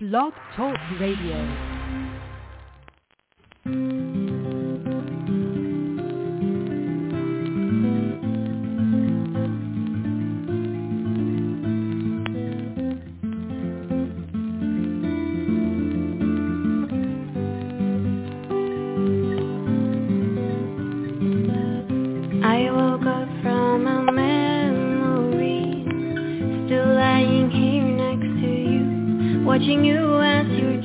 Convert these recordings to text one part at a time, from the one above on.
Blog Talk Radio. Watching you as you're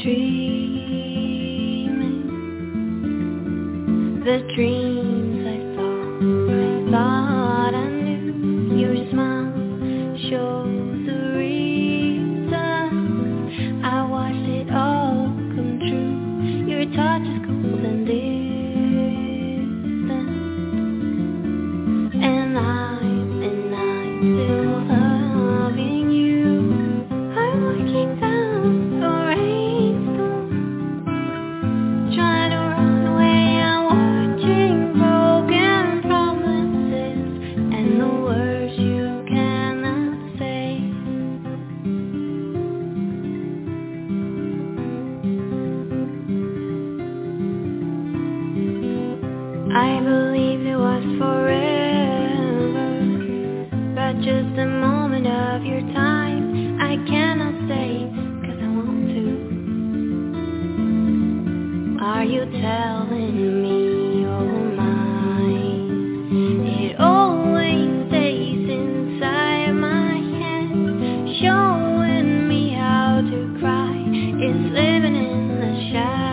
dreaming, the dreams I thought I knew. Your smile shows the reason I watched it all come true. Your touch is cold and distant, and I'm still loving you. I'm looking down. I believed it was forever, but just a moment of your time. I cannot stay, 'cause I want to. Are you telling me you're mine? It always stays inside my head, showing me how to cry. It's living in the shadow.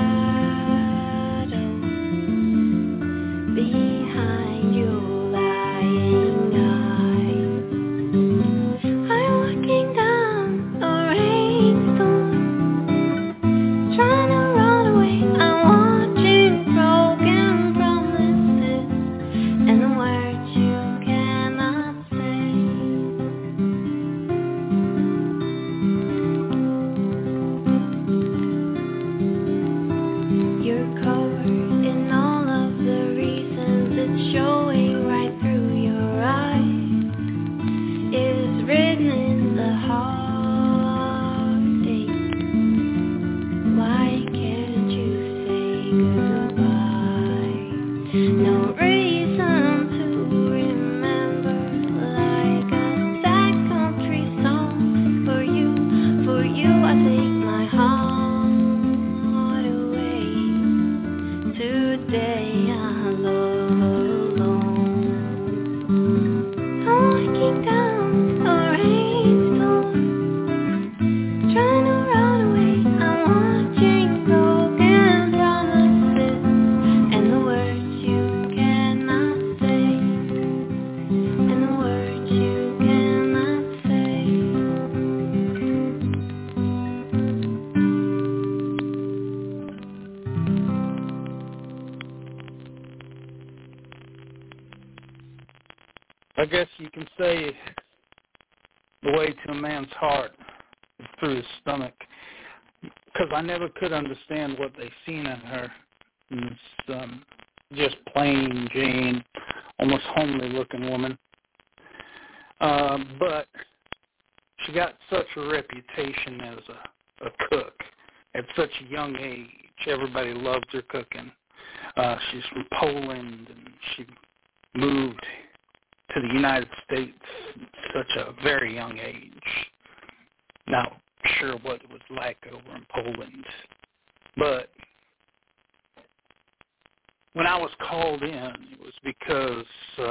Behind your lying eyes, I'm looking down a rainstorm, trying to run away. I'm watching broken promises and the words you cannot say. You're covered in all of the it's showing right through your eyes. It's written in the heartache. Why can't you say goodbye? No reason to remember, like a backcountry song. For you I take my heart away. Today I love looking down a rainstorm, trying to run away. I'm watching broken promises and the words you cannot say, and the words you cannot say. I guess you can say the way to a man's heart is through his stomach, because I never could understand what they seen in her. This just plain Jane, almost homely-looking woman. But she got such a reputation as a cook at such a young age. Everybody loved her cooking. She's from Poland, and she moved to the United States at such a very young age. Not sure what it was like over in Poland. But when I was called in, it was because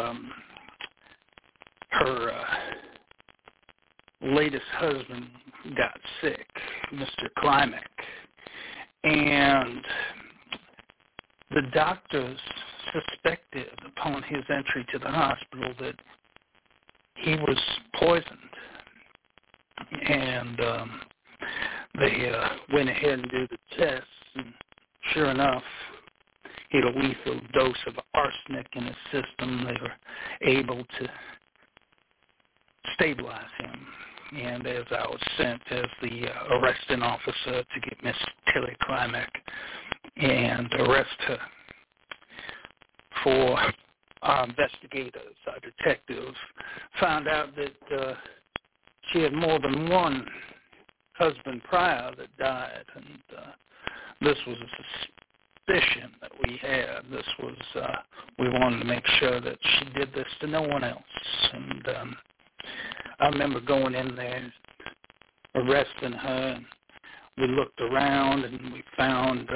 her latest husband got sick, Mr. Klimek. And the doctors suspected upon his entry to the hospital that he was poisoned. And they went ahead and did the tests, and sure enough, he had a lethal dose of arsenic in his system. They were able to stabilize him. And as I was sent as the arresting officer to get Miss Tilly Klimek and arrest her, for our investigators, our detectives, found out that she had more than one husband prior that died, and this was a suspicion that we had. This was, we wanted to make sure that she did this to no one else. And I remember going in there, arresting her, and we looked around and we found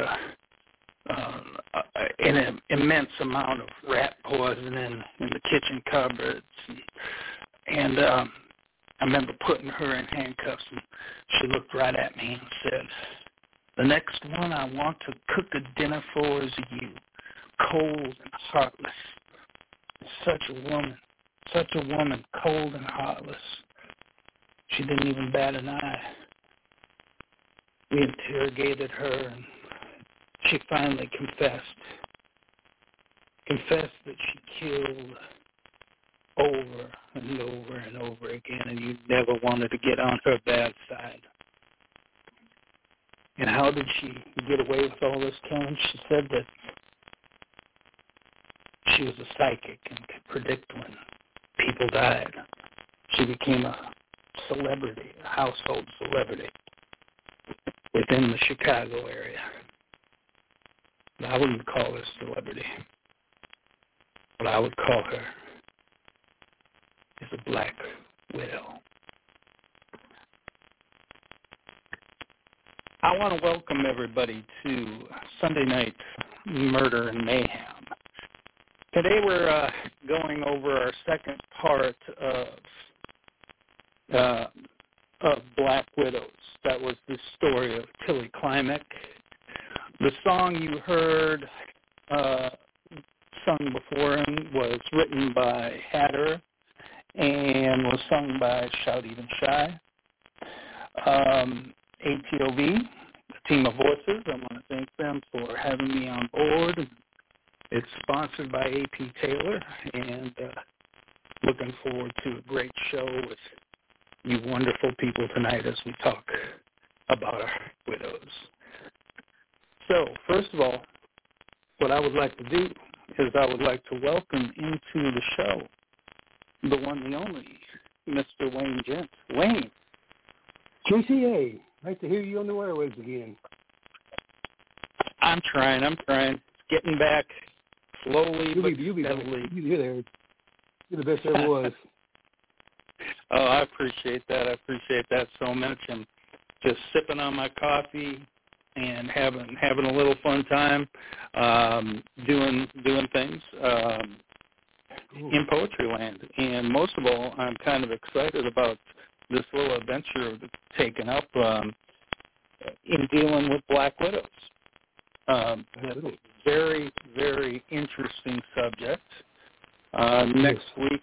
an immense amount of rat poison in the kitchen cupboards. And I remember putting her in handcuffs, and she looked right at me and said, "The next one I want to cook a dinner for is you, cold and heartless." Such a woman, cold and heartless. She didn't even bat an eye. We interrogated her, and she finally confessed that she killed over and over and over again, and you never wanted to get on her bad side. And how did she get away with all this killing? She said that she was a psychic and could predict when people died. She became a celebrity, a household celebrity within the Chicago area. I wouldn't call her a celebrity. What I would call her is a black widow. I want to welcome everybody to Sunday Night Murder and Mayhem. Today we're going over our second part of Black Widows. That was the story of Tilly Klimek. The song you heard sung before him was written by Hatter and was sung by Shout Even Shy. ATOV, a team of voices, I want to thank them for having me on board. It's sponsored by AP Taylor, and looking forward to a great show with you wonderful people tonight as we talk about our widows. So, first of all, what I would like to do is I would like to welcome into the show the one, the only, Mr. Wayne Gent. Wayne. JCA, nice to hear you on the airwaves again. I'm trying. It's getting back slowly but steadily. You're there. You're the best there ever was. Oh, I appreciate that. I appreciate that so much. I'm just sipping on my coffee and having a little fun time, doing things in poetry land. And most of all, I'm kind of excited about this little adventure that's taken up in dealing with Black Widows. That's a very, very interesting subject. Next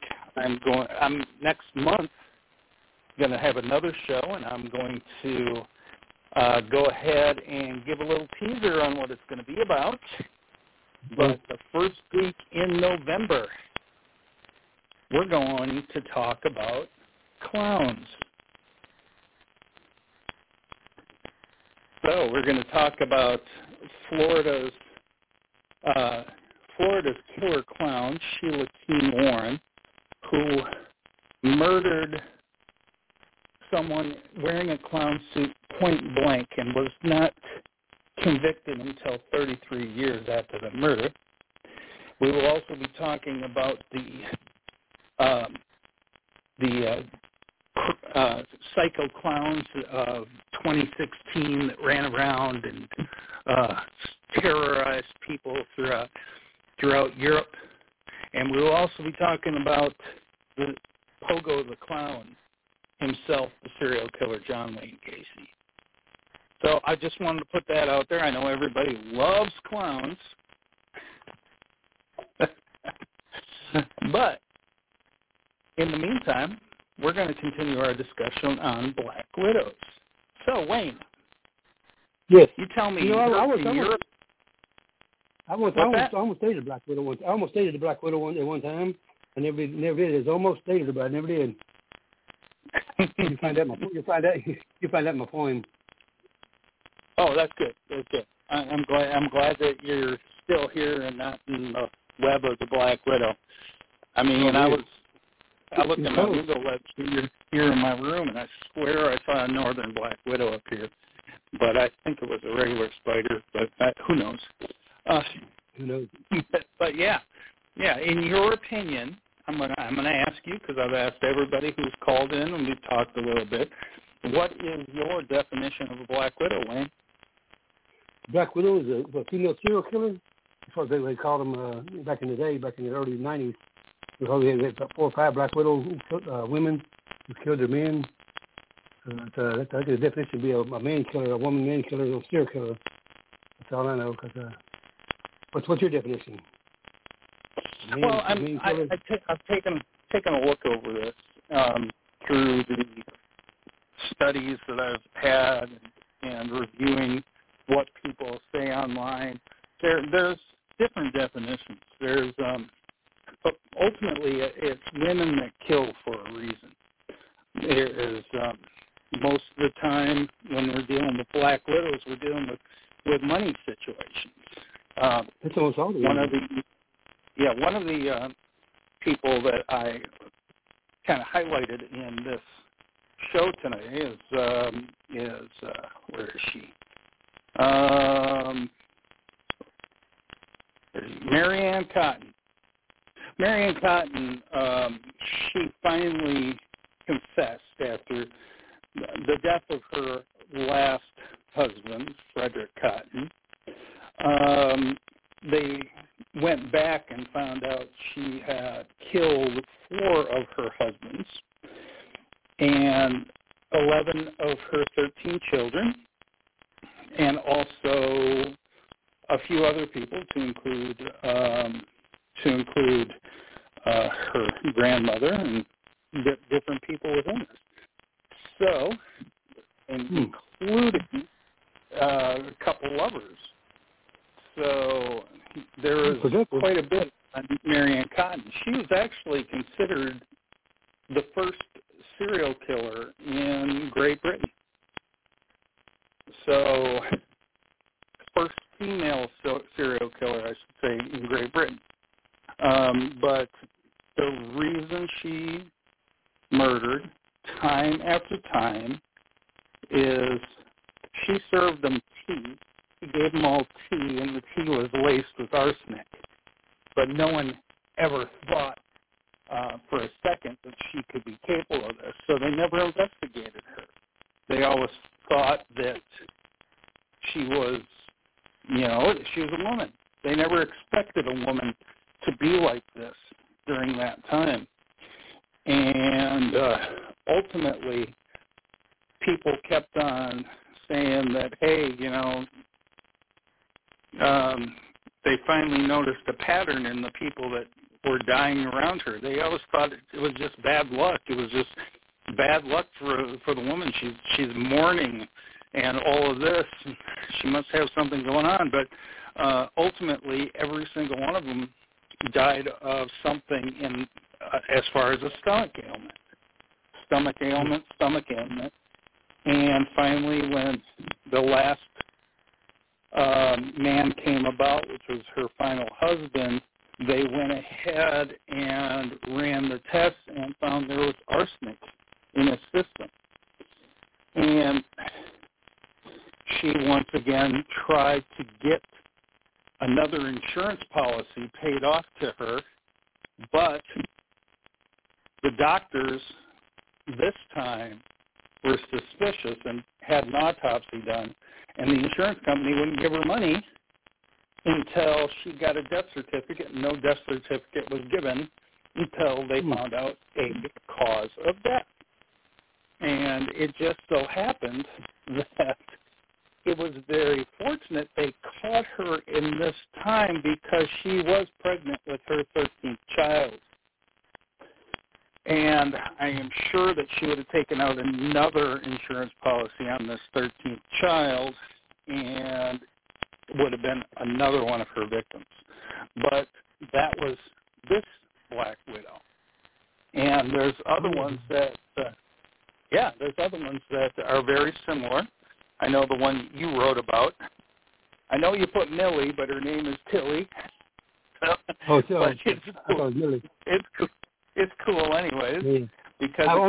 month, going to have another show, and I'm going to go ahead and give a little teaser on what it's going to be about. But the first week in November, we're going to talk about clowns. So we're going to talk about Florida's killer clown, Sheila Keene Warren, who murdered someone wearing a clown suit point blank and was not convicted until 33 years after the murder. We will also be talking about the psycho clowns of 2016 that ran around and terrorized people throughout Europe. And we will also be talking about the Pogo the Clown himself, the serial killer John Wayne Gacy. So I just wanted to put that out there. I know everybody loves clowns. But in the meantime, we're going to continue our discussion on Black Widows. So, Wayne. Yes. You tell me. I almost dated a Black Widow once. I almost dated a Black Widow at one time. I never did. It's almost dated her, but I never did. You find that in my poem. Oh, that's good. That's good. I'm glad that you're still here and not in the web of the Black Widow. I mean, I looked at my window ledge here in my room, and I swear I saw a northern black widow up here. But I think it was a regular spider, but who knows? Who knows? But yeah. In your opinion, I'm gonna ask you, because I've asked everybody who's called in, and we've talked a little bit. What is your definition of a black widow, Wayne? Black widow is a female serial killer. That's what they called them back in the day, back in the early 90s. Because they had about 4 or 5 black widow women who killed their men. I think the definition would be a man killer, a woman man killer, or a serial killer. That's all I know. What's your definition? Well, I've taken a look over this through the studies that I've had and reviewing what people say online. There's different definitions. There's ultimately it's women that kill for a reason. There is most of the time when we're dealing with black widows, we're dealing with money situations. That's almost all. One of the people that I kind of highlighted in this show tonight is where is she? Marianne Cotton. Marianne Cotton, she finally confessed after the death of her last husband, Frederick Cotton. They went back and found out she had killed 4 of her husbands and 11 of her 13 children, and also a few other people, to include her grandmother and different people within this. So, and including a couple lovers. So there is quite a bit on Marianne Cotton. She was actually considered the first serial killer in Great Britain. So first female serial killer, I should say, in Great Britain. But the reason she murdered time after time is she served them tea. She gave them all tea, and the tea was laced with arsenic. But no one ever thought for a second that she could be capable of this, so they never investigated her. They always thought that she was a woman. They never expected a woman to be like this during that time. And ultimately, people kept on saying that, hey, they finally noticed a pattern in the people that were dying around her. They always thought it was just bad luck. It was just bad luck for the woman. She's mourning and all of this. She must have something going on. But ultimately, every single one of them died of something in as far as a stomach ailment. And finally, when the last man came about, which was her final husband, they went ahead and ran the tests and found there was arsenic in his system. And she once again tried to get another insurance policy paid off to her, but the doctors this time were suspicious and had an autopsy done, and the insurance company wouldn't give her money until she got a death certificate. No death certificate was given until they found out a cause of death. And it just so happened that it was very fortunate they caught her in this time because she was pregnant with her 13th child. And I am sure that she would have taken out another insurance policy on this 13th child and would have been another one of her victims. But that was this Black Widow. And there's other ones that, there's other ones that are very similar. I know the one you wrote about. I know you put Millie, but her name is Tilly. Oh, Tilly. I thought it was Millie. it's cool anyways, Yeah. because I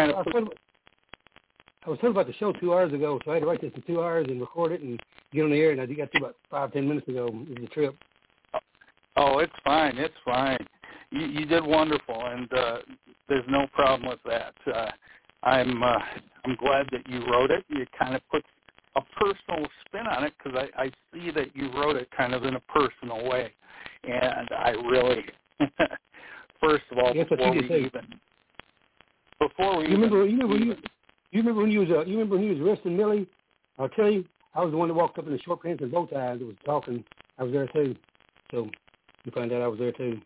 was told about the show 2 hours ago, so I had to write this in 2 hours and record it and get on the air, and I got to about 5-10 minutes ago. It was a trip. Oh, it's fine. It's fine. You did wonderful, and there's no problem with that. I'm glad that you wrote it. You kind of put a personal spin on it, because I see that you wrote it kind of in a personal way, and I really, first of all, before we You remember when you was arresting Millie or Tilly? I was the one that walked up in the short pants and bow ties that was talking. I was there too. So you find out I was there too.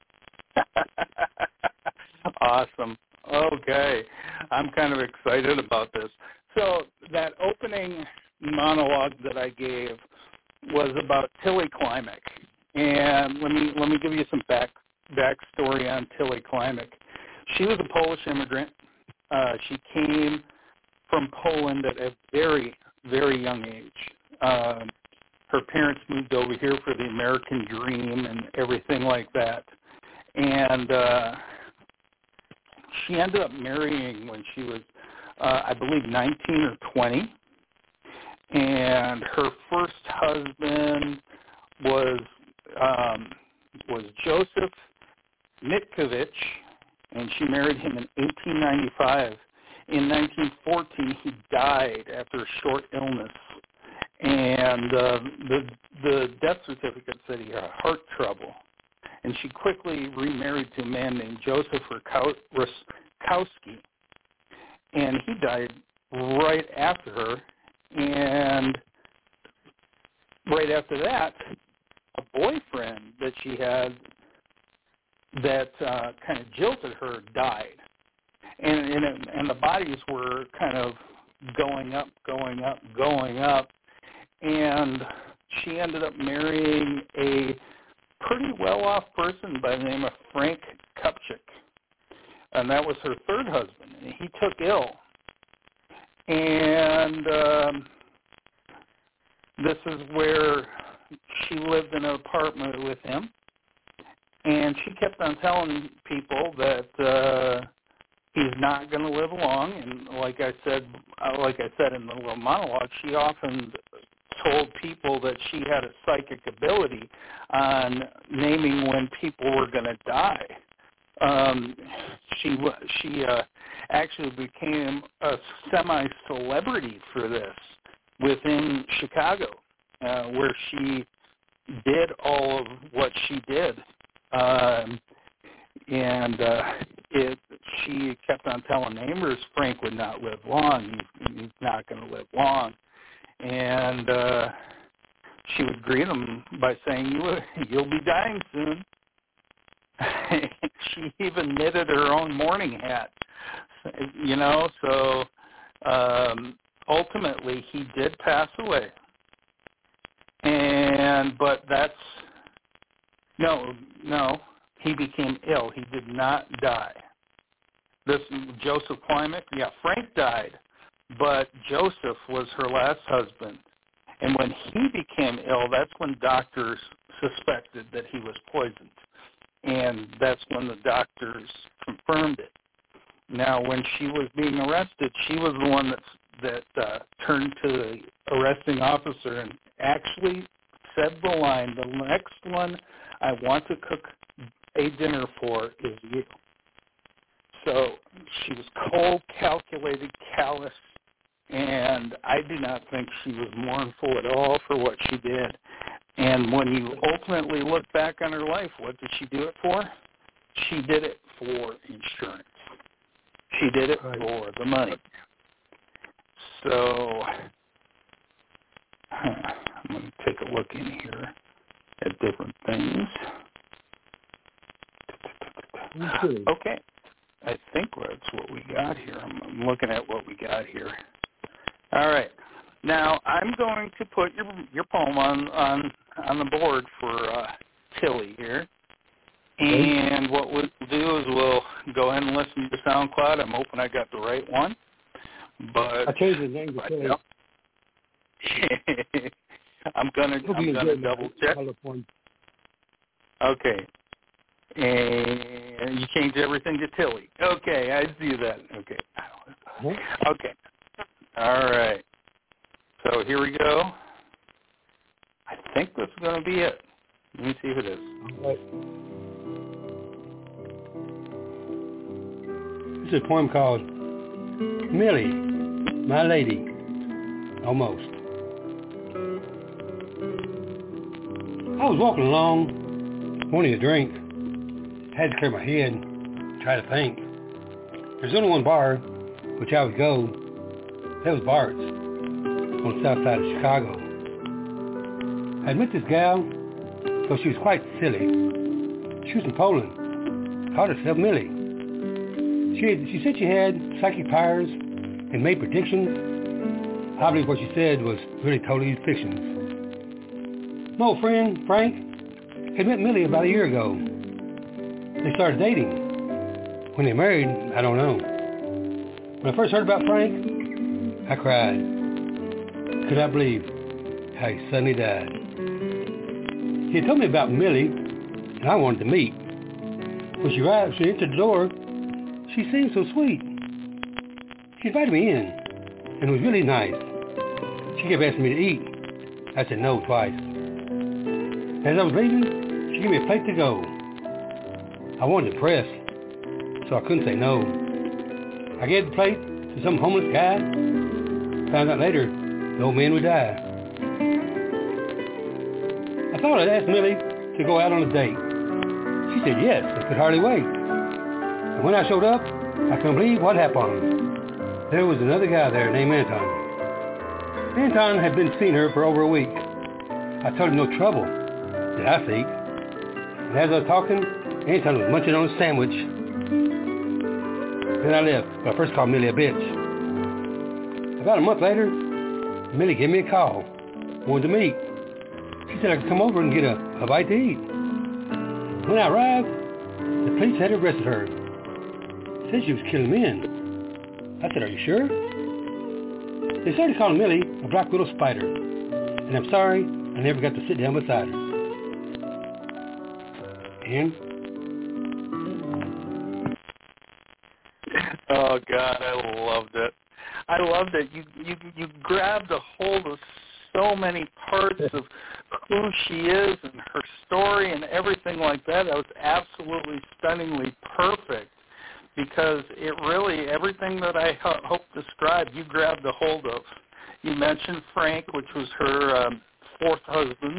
Awesome. Okay. I'm kind of excited about this. So that opening monologue that I gave was about Tilly Klimek. And let me give you some backstory on Tilly Klimek. She was a Polish immigrant. She came from Poland at a very, very young age. Her parents moved over here for the American dream and everything like that. And she ended up marrying when she was, I believe, 19 or 20. And her first husband was Joseph Mitkovich, and she married him in 1895. In 1914, he died after a short illness, and the death certificate said he had heart trouble. And she quickly remarried to a man named Joseph Ruskowski, and he died right after her. And right after that, a boyfriend that she had that kind of jilted her died. And the bodies were kind of going up, and she ended up marrying a pretty well-off person by the name of Frank Kupchik, and that was her third husband. And he took ill, and this is where she lived in an apartment with him, and she kept on telling people that he's not going to live long. And like I said in the little monologue, she often told people that she had a psychic ability on naming when people were going to die. She actually became a semi-celebrity for this within Chicago, where she did all of what she did. She kept on telling neighbors Frank would not live long. He's not going to live long. And she would greet him by saying, you'll be dying soon. She even knitted her own mourning hat, so ultimately he did pass away. But he became ill. He did not die. This Joseph Klimek, Frank died, but Joseph was her last husband. And when he became ill, that's when doctors suspected that he was poisoned. And that's when the doctors confirmed it. Now, when she was being arrested, she was the one that turned to the arresting officer and actually said the line, the next one I want to cook a dinner for is you. So she was cold, calculated, callous, and I do not think she was mournful at all for what she did. And when you ultimately look back on her life, what did she do it for? She did it for insurance. She did it for the money. So I'm going to take a look in here at different things. Okay. I think that's what we got here. I'm looking at what we got here. All right. Now, I'm going to put your poem on the board for Tilly here. And what we'll do is we'll go ahead and listen to SoundCloud. I'm hoping I got the right one. But I changed the name to Tilly. I'm gonna double check. Okay. And you changed everything to Tilly. Okay, I see that. Okay. Okay. All right. So here we go. I think this is going to be it. Let me see if it is. All right. This is a poem called Millie, My Lady, Almost. I was walking along, wanting a drink. Had to clear my head, try to think. There's only one bar, which I would go. That was Bart's, on the south side of Chicago. I met this gal, though she was quite silly. She was from Poland. Called herself Millie. She said she had psychic powers and made predictions. I believe what she said was really totally fiction. My old friend, Frank, had met Millie about a year ago. They started dating. When they married, I don't know. When I first heard about Frank, I cried. Could not believe how he suddenly died. He had told me about Millie, and I wanted to meet. When she entered the door, she seemed so sweet. She invited me in, and it was really nice. She kept asking me to eat. I said no twice. As I was leaving, she gave me a plate to go. I wanted to press, so I couldn't say no. I gave the plate to some homeless guy. Found out later, the old man would die. I thought I'd ask Millie to go out on a date. She said yes, and could hardly wait. And when I showed up, I couldn't believe what happened. There was another guy there named Anton. Anton had been seeing her for over a week. I told him no trouble did I seek. And as I was talking, Anton was munching on a sandwich. Then I left, but I first called Millie a bitch. About a month later, Millie gave me a call. Wanted to meet. She said I could come over and get a bite to eat. When I arrived, the police had arrested her. Said she was killing men. I said, are you sure? They started calling Millie a black widow spider. And I'm sorry, I never got to sit down beside her. And? Oh, God, I loved it. I loved it. You grabbed a hold of so many parts of who she is and her story and everything like that. That was absolutely stunningly perfect because it really, everything that I hope described, you grabbed a hold of. You mentioned Frank, which was her fourth husband,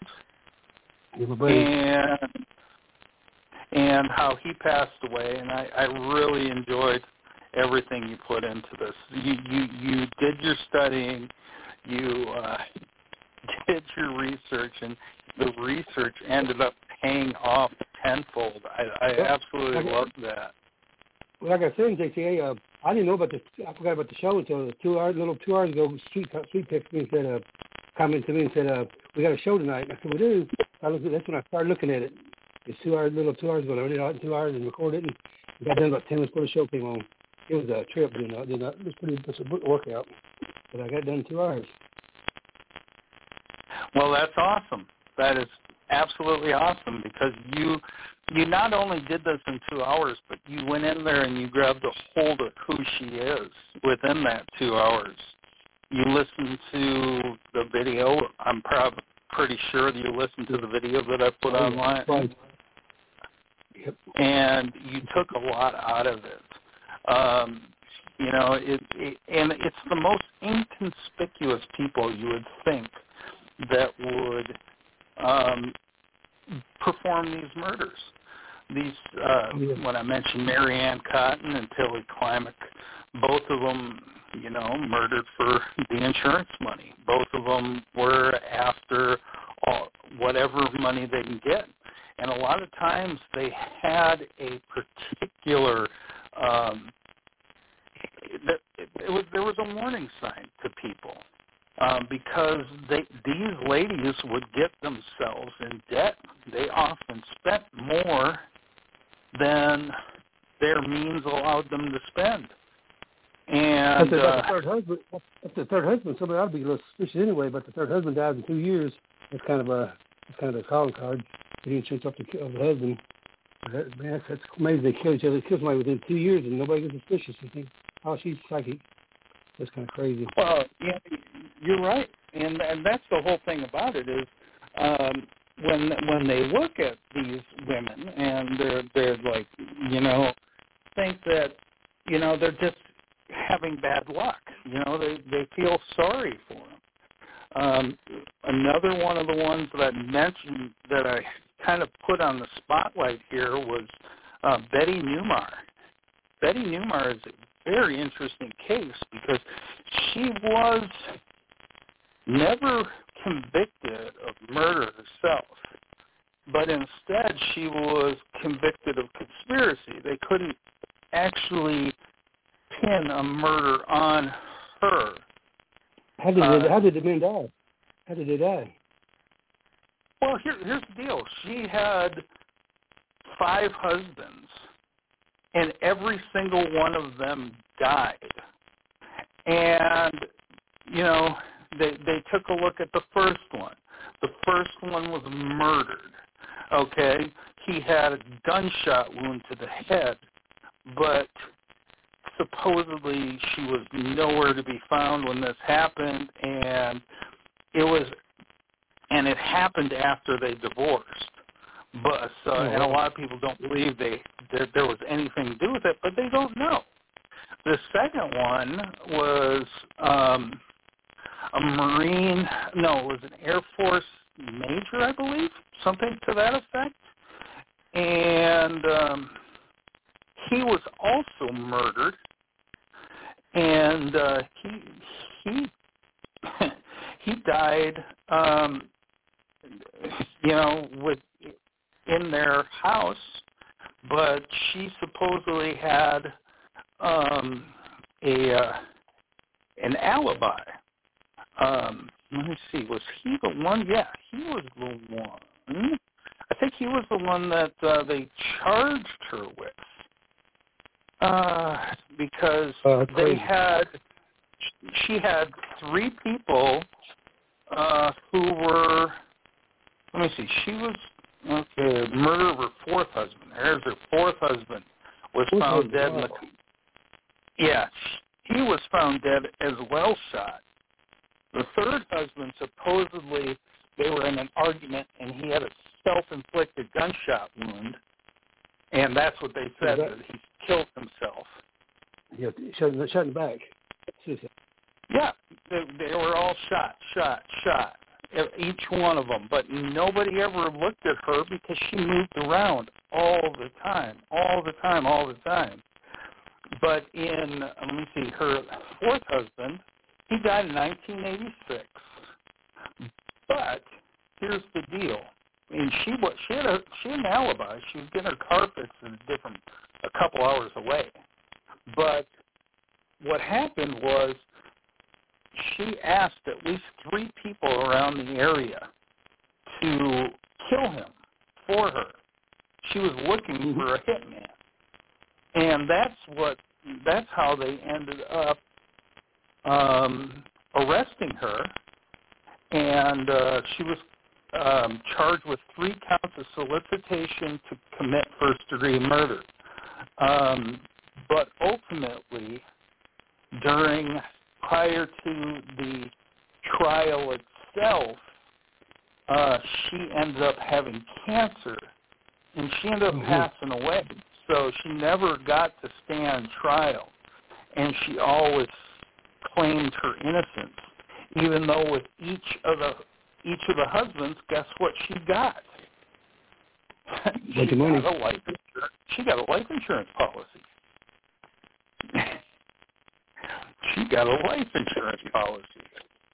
and how he passed away, and I really enjoyed everything you put into this. You did your studying, you did your research, and the research ended up paying off tenfold. I absolutely loved that. Well, like I said in JTA, I didn't know about I forgot about the show until 2 hours ago. Sweet texted me and said, commented to me and said, we got a show tonight. I said, we do. That's when I started looking at it. It's 2 hours ago. I read it out in 2 hours and recorded it, and we got done about 10 minutes before the show came on. It was a trip, it was a workout, but I got it done in 2 hours. Well, that's awesome. That is absolutely awesome because you not only did this in 2 hours, but you went in there and you grabbed a hold of who she is within that 2 hours. You listened to the video. I'm pretty sure that you listened to the video that I put online. Right. Yep. And you took a lot out of it. You know, and it's the most inconspicuous people you would think that would perform these murders. These, when I mentioned Mary Ann Cotton and Tilly Klimek, both of them, you know, murdered for the insurance money. Both of them were after whatever money they can get. And a lot of times they had a particular, there was a warning sign to people. Because these ladies would get themselves in debt. They often spent more than their means allowed them to spend. And that's the third husband. Somebody ought to be a little suspicious anyway. But the third husband died in 2 years. That's kind of a calling card. The insurance of the husband. That's amazing. They kill each other. They kill somebody within 2 years, and nobody gets suspicious. You think, oh, she's psychic. That's kind of crazy. Well, yeah, you're right, and that's the whole thing about it is when they look at these women and they're like, think that they're just having bad luck. They feel sorry for them. Another one of the ones that I mentioned that I kind of put on the spotlight here was Betty Newmar. Betty Newmar is a very interesting case because she was never convicted of murder herself, but instead she was convicted of conspiracy. They couldn't actually pin a murder on her. How did the men die? How did they die? Well, here's the deal. She had 5 husbands, and every single one of them died. And, they took a look at the first one. The first one was murdered, okay? He had a gunshot wound to the head, but supposedly she was nowhere to be found when this happened, and it happened after they divorced. But and a lot of people don't believe there was anything to do with it, but they don't know. The second one was a Marine. No, it was an Air Force major, I believe, something to that effect. And he was also murdered, and he died, in their house, but she supposedly had an alibi. Let me see. Was he the one? Yeah, he was the one. I think he was the one that they charged her with. Because she had 3 people who were, let me see, she was, murder of her 4th husband. There's her 4th husband was found dead in the, he was found dead as well, shot. The 3rd husband, supposedly, they were in an argument, and he had a self-inflicted gunshot wound, and that's what they said, that he killed himself. Yeah, shot in the back. Yeah, they were all shot, each one of them, but nobody ever looked at her because she moved around all the time. But let me see, her 4th husband, he died in 1986. But here's the deal. I mean, she had an alibi. She was getting her carpets a couple hours away. But what happened was she asked at least 3 people around the area to kill him for her. She was looking for a hitman. And that's how they ended up arresting her. And she was charged with 3 counts of solicitation to commit first-degree murder. But ultimately, prior to the trial itself, she ended up having cancer, and she ended up passing away. So she never got to stand trial, and she always claimed her innocence, even though with each of the husbands, guess what she got? She got a life insurance policy. She got a life insurance policy.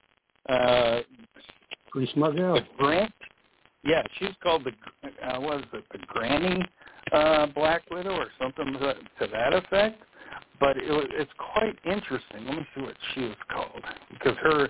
Pretty smart girl. Yeah, she's called the Granny Black Widow or something to that effect. But it's quite interesting. Let me see what she was called, because her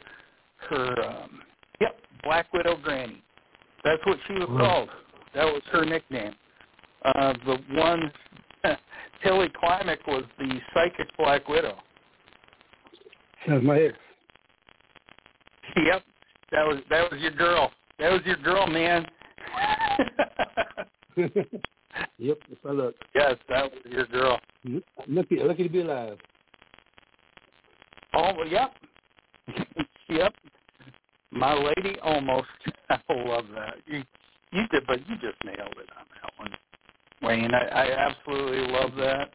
Black Widow Granny. That's what she was called. That was her nickname. The one, Tilly Klimek, was the psychic Black Widow. Sounds my ex. Yep, that was your girl. That was your girl, man. Yep, that's my luck. Yes, that was your girl. Lucky to be alive. Oh, well, yep. Yep. My lady almost. I love that. You did, but you just nailed it on that one, Wayne. I absolutely love that.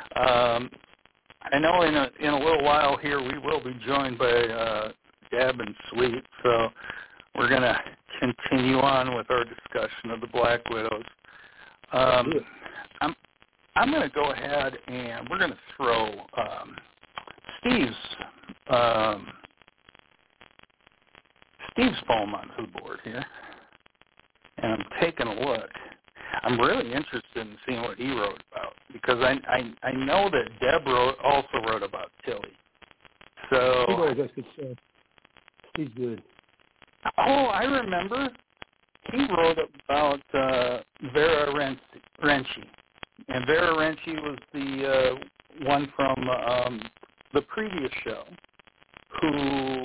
I know in a little while here we will be joined by Deb and Sweet, so we're going to continue on with our discussion of the Black Widows. I'm going to go ahead and we're going to throw Steve's poem onto the board here, and I'm taking a look. I'm really interested in seeing what he wrote about, because I know that Deb also wrote about Tilly. So Steve always does. Steve's good. Oh, I remember. He wrote about Vera Renci. And Vera Renci was the one from the previous show who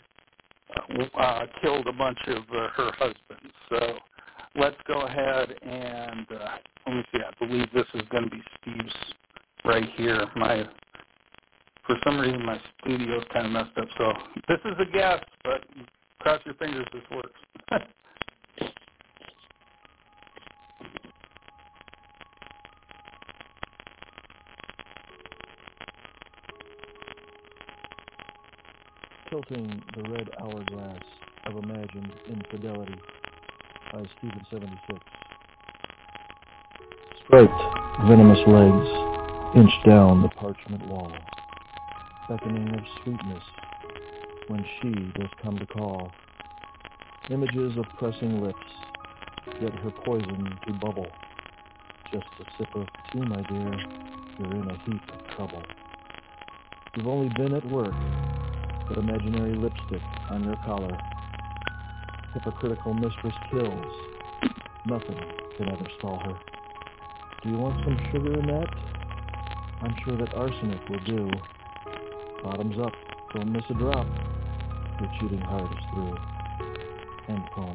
killed a bunch of her husbands. So let's go ahead and, let me see, I believe this is going to be Steve's right here. For some reason, my studio's kind of messed up, so this is a guess, but cross your fingers this works. Tilting the Red Hourglass of Imagined Infidelity by Stephen 76. Striped, venomous legs inch down the parchment wall, beckoning of sweetness when she does come to call. Images of pressing lips get her poison to bubble. Just a sip of tea, my dear, you're in a heap of trouble. You've only been at work, but imaginary lipstick on your collar. Hypocritical mistress kills. Nothing can ever stall her. Do you want some sugar in that? I'm sure that arsenic will do. Bottoms up, don't miss a drop. Your cheating heart is through. End poem.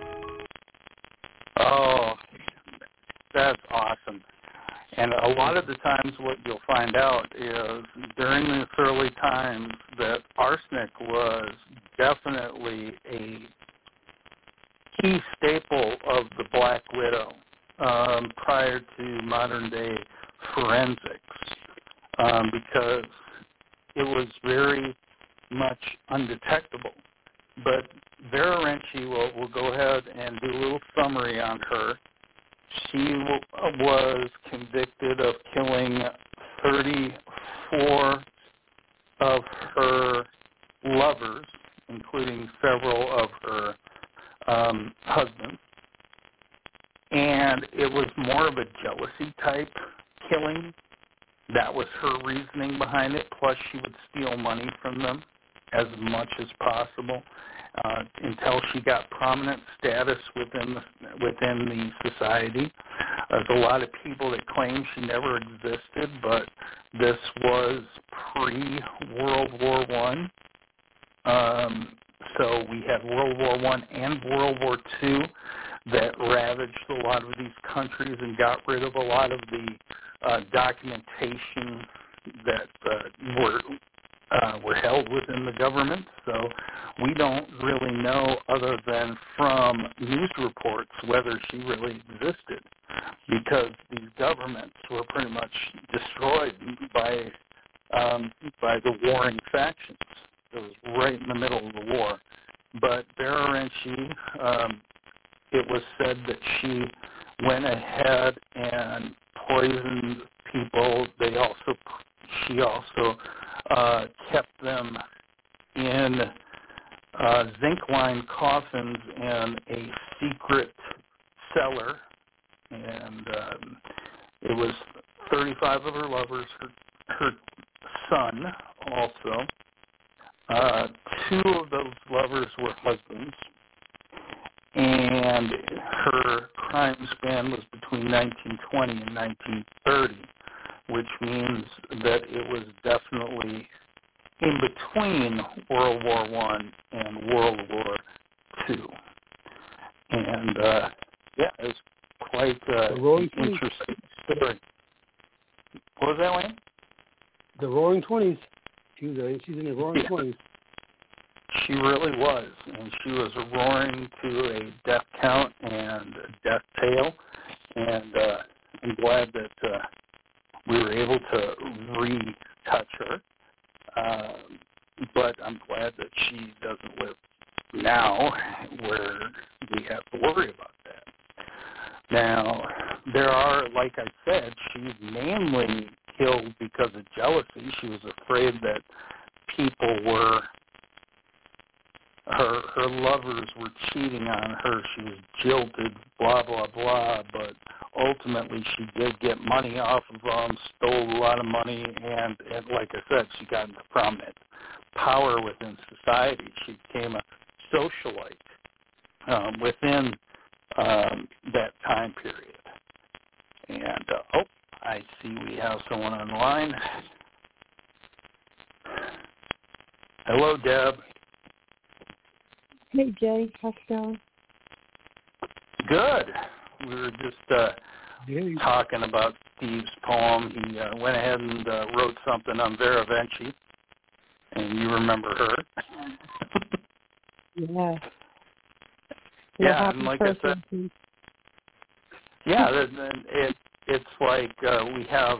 Oh, that's awesome. And a lot of the times what you'll find out is during these early times that arsenic was definitely a key staple of the Black Widow prior to modern-day forensics, because it was very much undetectable. But Vera Renci will go ahead and do a little summary on her. She was convicted of killing 34 of her lovers, including several of her husbands. And it was more of a jealousy type killing. That was her reasoning behind it. Plus, she would steal money from them as much as possible until she got prominent status within the society. There's a lot of people that claim she never existed, but this was pre-World War I. So we had World War I and World War II that ravaged a lot of these countries and got rid of a lot of the documentation that were held within the government. So we don't really know, other than from news reports, whether she really existed, because these governments were pretty much destroyed by the warring factions. It was right in the middle of the war. But Vera Renci, it was said that she went ahead and poisoned people. She also kept them in zinc-lined coffins in a secret cellar, and it was 35 of her lovers, her son also. 2 of those lovers were husbands, and her crime span was between 1920 and 1930, which means that it was definitely in between World War I and World War II. And, it was quite an interesting story. What was that, Wayne? The Roaring 20s. She's in the Roaring 20s. She really was, and she was roaring to a death count and a death tale, and I'm glad that we were able to retouch her, but I'm glad that she doesn't live now where we have to worry about that. Now, there are, like I said, she's mainly killed because of jealousy. She was afraid that people were, her lovers were cheating on her. She was jilted, blah, blah, blah, but ultimately she did get money off of them, stole a lot of money, and like I said, she got into prominent power within society. She became a socialite within that time period. And, I see we have someone on the line. Hello, Deb. Hey, Jay. How's it going? Good. We were just talking about Steve's poem. He went ahead and wrote something on Vera Vinci, and you remember her. Yeah. Yeah, and like I said, yeah, it's like we have.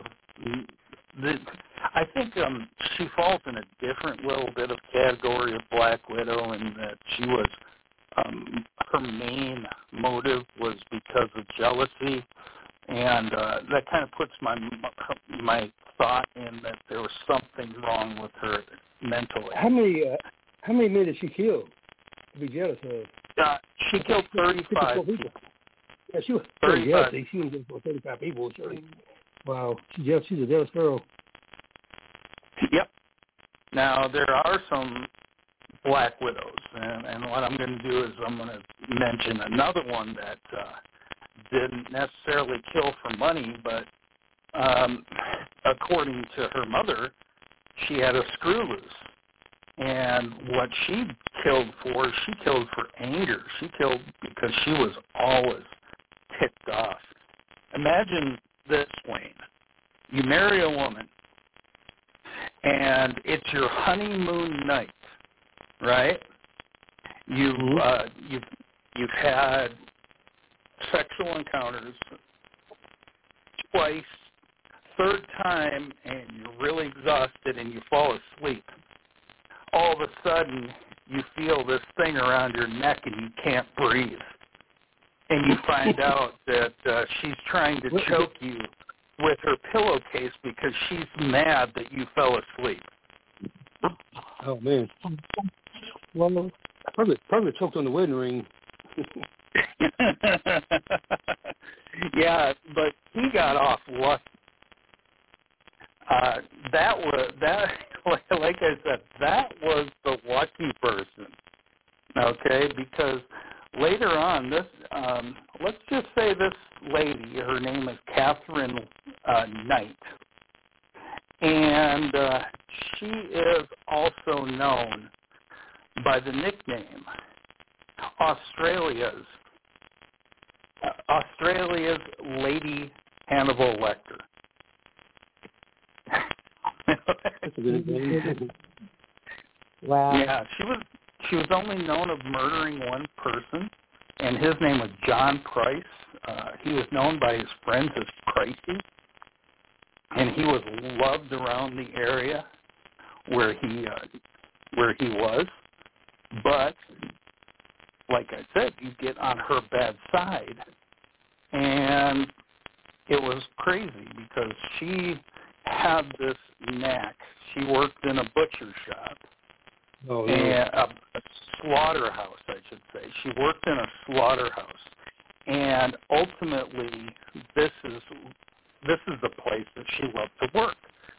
I think she falls in a different little bit of category of Black Widow in that she was, her main motive was because of jealousy, and that kind of puts my thought in that there was something wrong with her mentally. How many men did she kill to be jealous of? She killed 35 people. Yeah, she was 35. She was just for 35 people. Surely. Wow, she's a jealous girl. Yep. Now, there are some Black Widows, and what I'm going to do is I'm going to mention another one that didn't necessarily kill for money, but according to her mother, she had a screw loose. And what she killed for anger. She killed because she was always ticked off. Imagine this, Wayne. You marry a woman, and it's your honeymoon night, right? You've had sexual encounters twice, third time, and you're really exhausted, and you fall asleep. All of a sudden, you feel this thing around your neck, and you can't breathe. And you find out that she's trying to choke you with her pillowcase because she's mad that you fell asleep. Oh, man. Well, probably choked on the wedding ring. Yeah, but he got off lucky. Like I said, that was the lucky person. Okay, because later on, this let's just say this lady, her name is Catherine Knight, and she is also known by the nickname Australia's Lady Hannibal Lecter. That's a good name. Wow. Yeah, she was only known of murdering one person, and his name was John Price. He was known by his friends as Pricey, and he was loved around the area where he was. But like I said, you get on her bad side, and it was crazy because she had this knack. She worked in a butcher shop. Oh, no. And a slaughterhouse, I should say. She worked in a slaughterhouse, and ultimately, this is the place that she loved to work.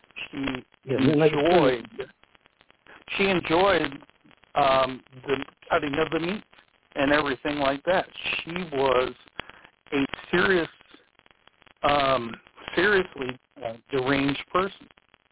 She enjoyed the cutting of the meat and everything like that. She was a seriously deranged person,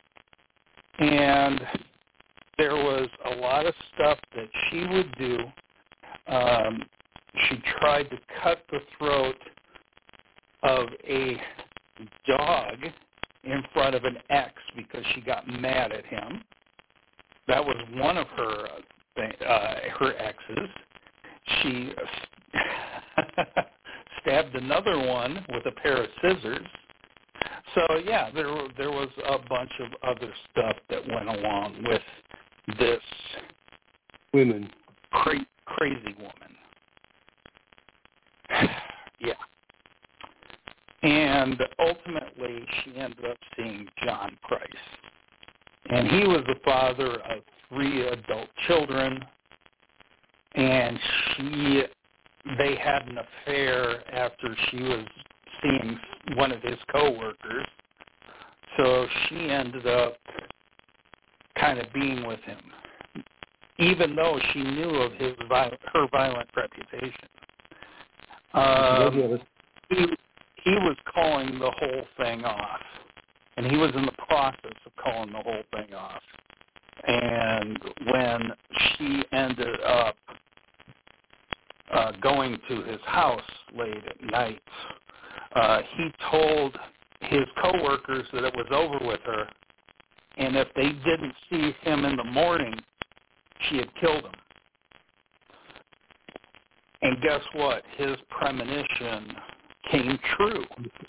and there was a lot of stuff that she would do. She tried to cut the throat of a dog in front of an ex because she got mad at him. That was one of her exes. She stabbed another one with a pair of scissors. So yeah, there was a bunch of other stuff that went along with this crazy woman. Yeah. And ultimately, she ended up seeing John Price. And he was the father of 3 adult children. And they had an affair after she was seeing one of his coworkers. So she ended up kind of being with him, even though she knew of her violent reputation. He was calling the whole thing off, and he was in the process of calling the whole thing off. And when she ended up going to his house late at night, he told his coworkers that it was over with her, and if they didn't see him in the morning, she had killed him. And guess what? His premonition came true.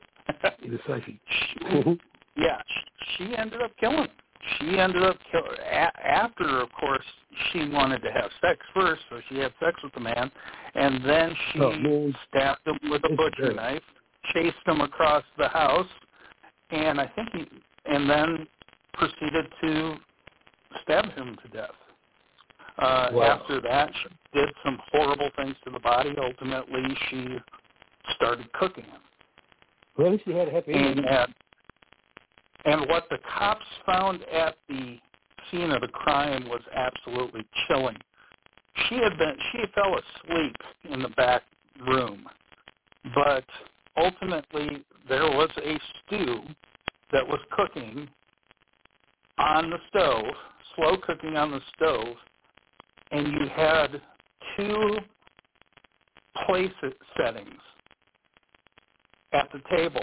Yeah, she ended up killing him. She ended up after, of course, she wanted to have sex first, so she had sex with the man, and then she stabbed him with a butcher knife, chased him across the house, and then proceeded to stab him to death. After that, she did some horrible things to the body. Ultimately, she started cooking him. Well, at least she had a happy ending. And what the cops found at the scene of the crime was absolutely chilling. She fell asleep in the back room, but ultimately there was a stew that was cooking on the stove, slow cooking on the stove, and you had 2 place settings at the table.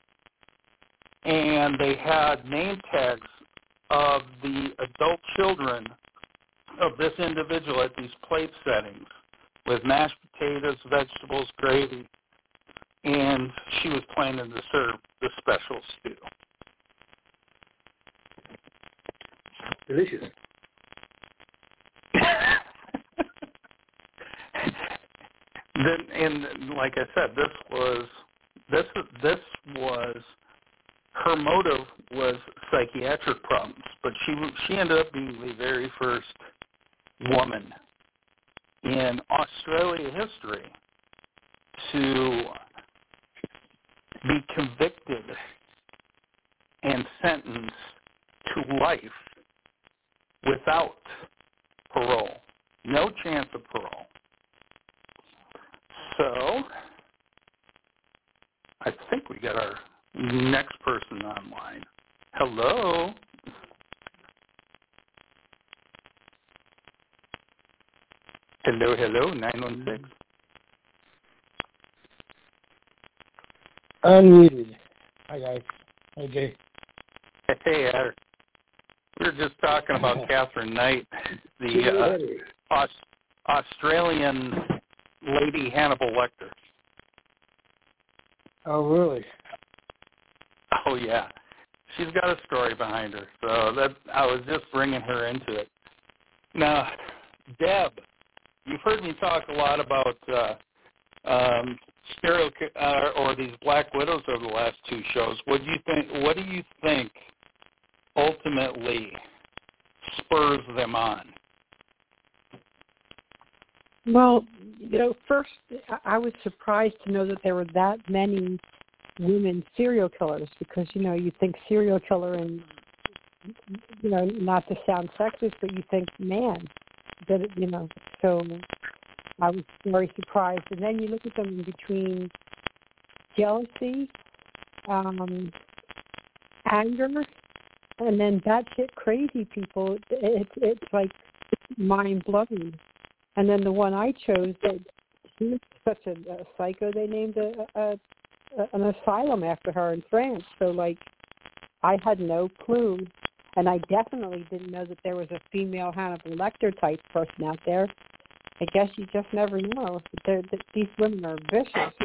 And they had name tags of the adult children of this individual at these plate settings with mashed potatoes, vegetables, gravy, and she was planning to serve the special stew. Delicious. And like I said, this was her motive was psychiatric problems, but she ended up being the very first woman in Australia history to be convicted and sentenced to life without parole. No chance of parole. So I think we got our next person online. Hello. Hello, 916. Unmuted. Hi, guys. Hi, Jay. Hey, we were just talking about Catherine Knight, the Australian Lady Hannibal Lecter. Oh, really? Oh, yeah. She's got a story behind her, so I was just bringing her into it. Now, Deb, you've heard me talk a lot about or these Black Widows over the last 2 shows. What do you think ultimately spurs them on? Well, first, I was surprised to know that there were that many women serial killers because, you think serial killer and, not to sound sexist, but you think, man, that, so I was very surprised. And then you look at them in between jealousy, anger, and then batshit crazy people. It's like mind-blowing. And then the one I chose, he was such a psycho, they named a an asylum after her in France. So, like, I had no clue. And I definitely didn't know that there was a female Hannibal Lecter type person out there. I guess you just never know. These women are vicious.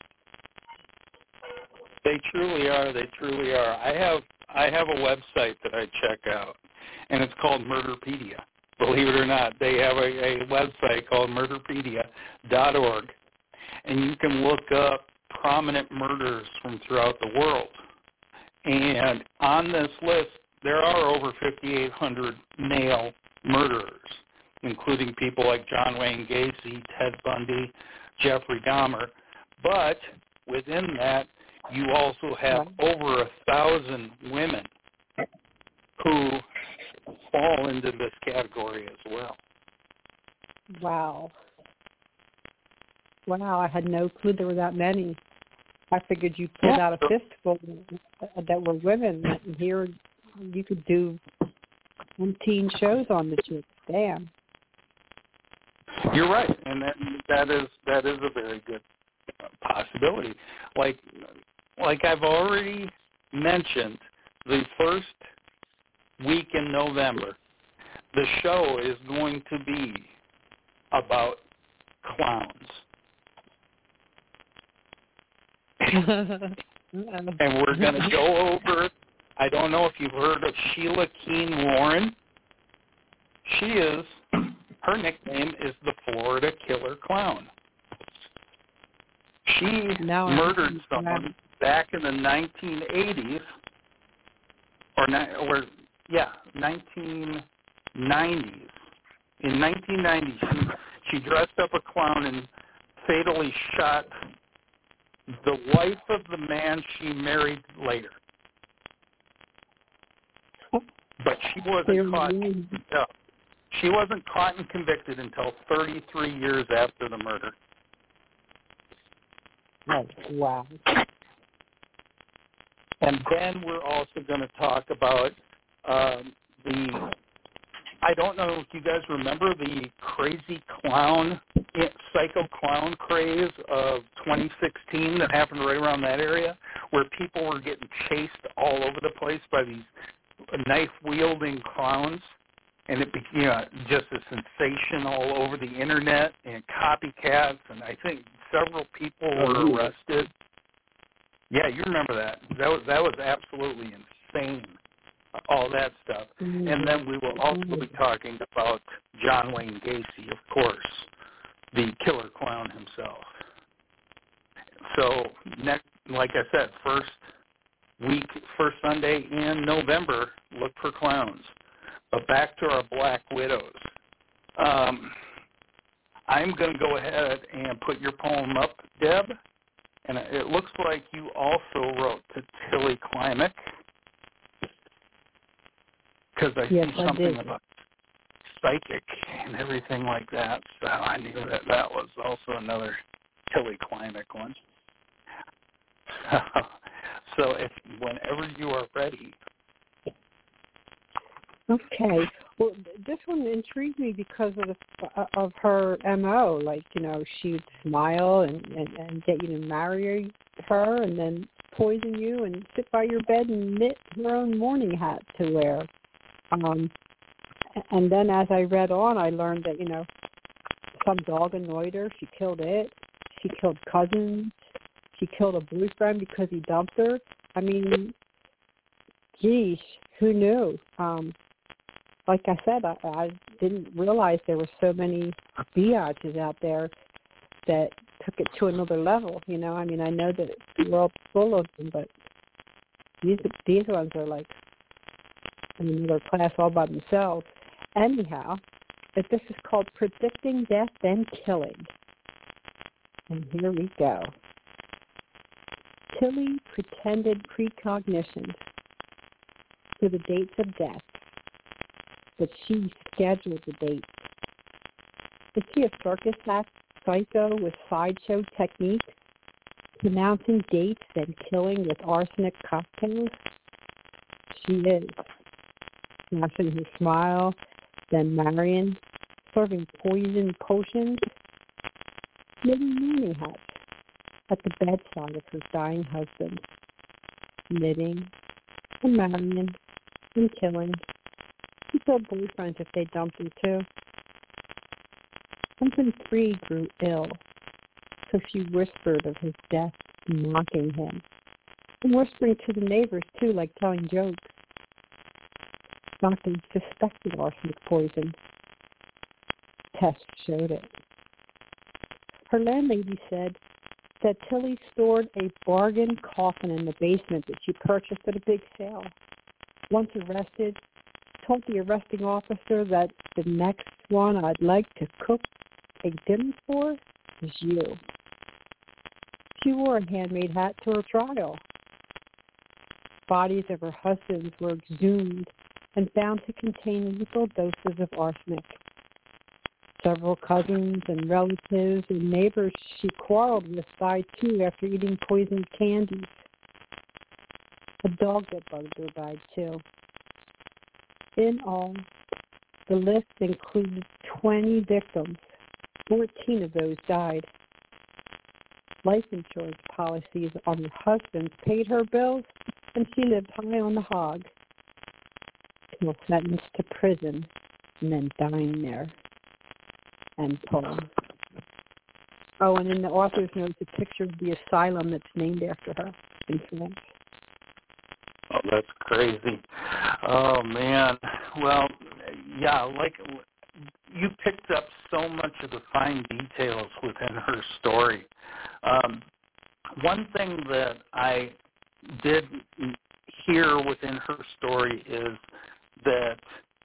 They truly are. They truly are. I have a website that I check out, and it's called Murderpedia. Believe it or not, they have a website called murderpedia.org, and you can look up prominent murders from throughout the world. And on this list, there are over 5,800 male murderers, including people like John Wayne Gacy, Ted Bundy, Jeffrey Dahmer. But within that, you also have over 1,000 women who fall into this category as well. Wow, I had no clue there were that many. I figured you pulled out a fistful that were women. And here you could do 15 shows on the chicks. Damn. You're right, and that is a very good possibility. Like I've already mentioned, the first week in November, the show is going to be about clowns. And we're going to go over, I don't know if you've heard of Sheila Keene Warren. Her nickname is the Florida Killer Clown. She murdered someone back in the 1980s, 1990s. In 1990, she dressed up a clown and fatally shot the wife of the man she married later. But she wasn't caught. No, she wasn't caught and convicted until 33 years after the murder. Oh, wow. And then we're also going to talk about I don't know if you guys remember the crazy clown, psycho clown craze of 2016 that happened right around that area, where people were getting chased all over the place by these knife-wielding clowns, and it became just a sensation all over the internet and copycats, and I think several people were arrested. Yeah, you remember that. That was absolutely insane, all that stuff. Mm-hmm. And then we will also be talking about John Wayne Gacy, of course, the killer clown himself. So, like I said, first Sunday in November, look for clowns. But back to our Black Widows. I'm going to go ahead and put your poem up, Deb. And it looks like you also wrote to Tilly Klimek, because I see something about psychic and everything like that. So I knew that was also another Tilly Klimek one. So whenever you are ready. Okay. Well, this one intrigued me because of her MO. Like, she'd smile and get you to marry her, and then poison you and sit by your bed and knit her own mourning hat to wear. And then as I read on, I learned that, some dog annoyed her. She killed it. She killed cousins. She killed a boyfriend because he dumped her. I mean, geez, who knew? Like I said, I didn't realize there were so many biatches out there that took it to another level. I mean, I know that the world's full of them, but these ones are like another class all by themselves. Anyhow, this is called Predicting Death Then Killing. And here we go. Tilly pretended precognition for the dates of death, but she scheduled the dates. Is she a circus act psycho with sideshow technique, pronouncing dates and killing with arsenic cocktails? She is. Smashing her smile, then marrying, serving poison potions, knitting mourning hats, at the bedside of her dying husband, knitting and marrying and killing. She killed boyfriends if they dumped her too. Husband 3 grew ill, so she whispered of his death, mocking him, and whispering to the neighbors too, like telling jokes. Doctors suspected arsenic poison. Tests showed it. Her landlady said that Tilly stored a bargain coffin in the basement that she purchased at a big sale. Once arrested, told the arresting officer that the next one I'd like to cook a dinner for is you. She wore a handmade hat to her trial. Bodies of her husbands were exhumed and found to contain lethal doses of arsenic. Several cousins and relatives and neighbors she quarreled with died too after eating poisoned candies. A dog that bugged her died too. In all, the list included 20 victims. 14 of those died. Life insurance policies on her husband paid her bills, and she lived high on the hog, till sentenced to prison and then dying there. And poem. Oh, and in the author's notes, a picture of the asylum that's named after her in France. Oh, that's crazy. Oh, man. Well, yeah, like you picked up so much of the fine details within her story. One thing that I did hear within her story is that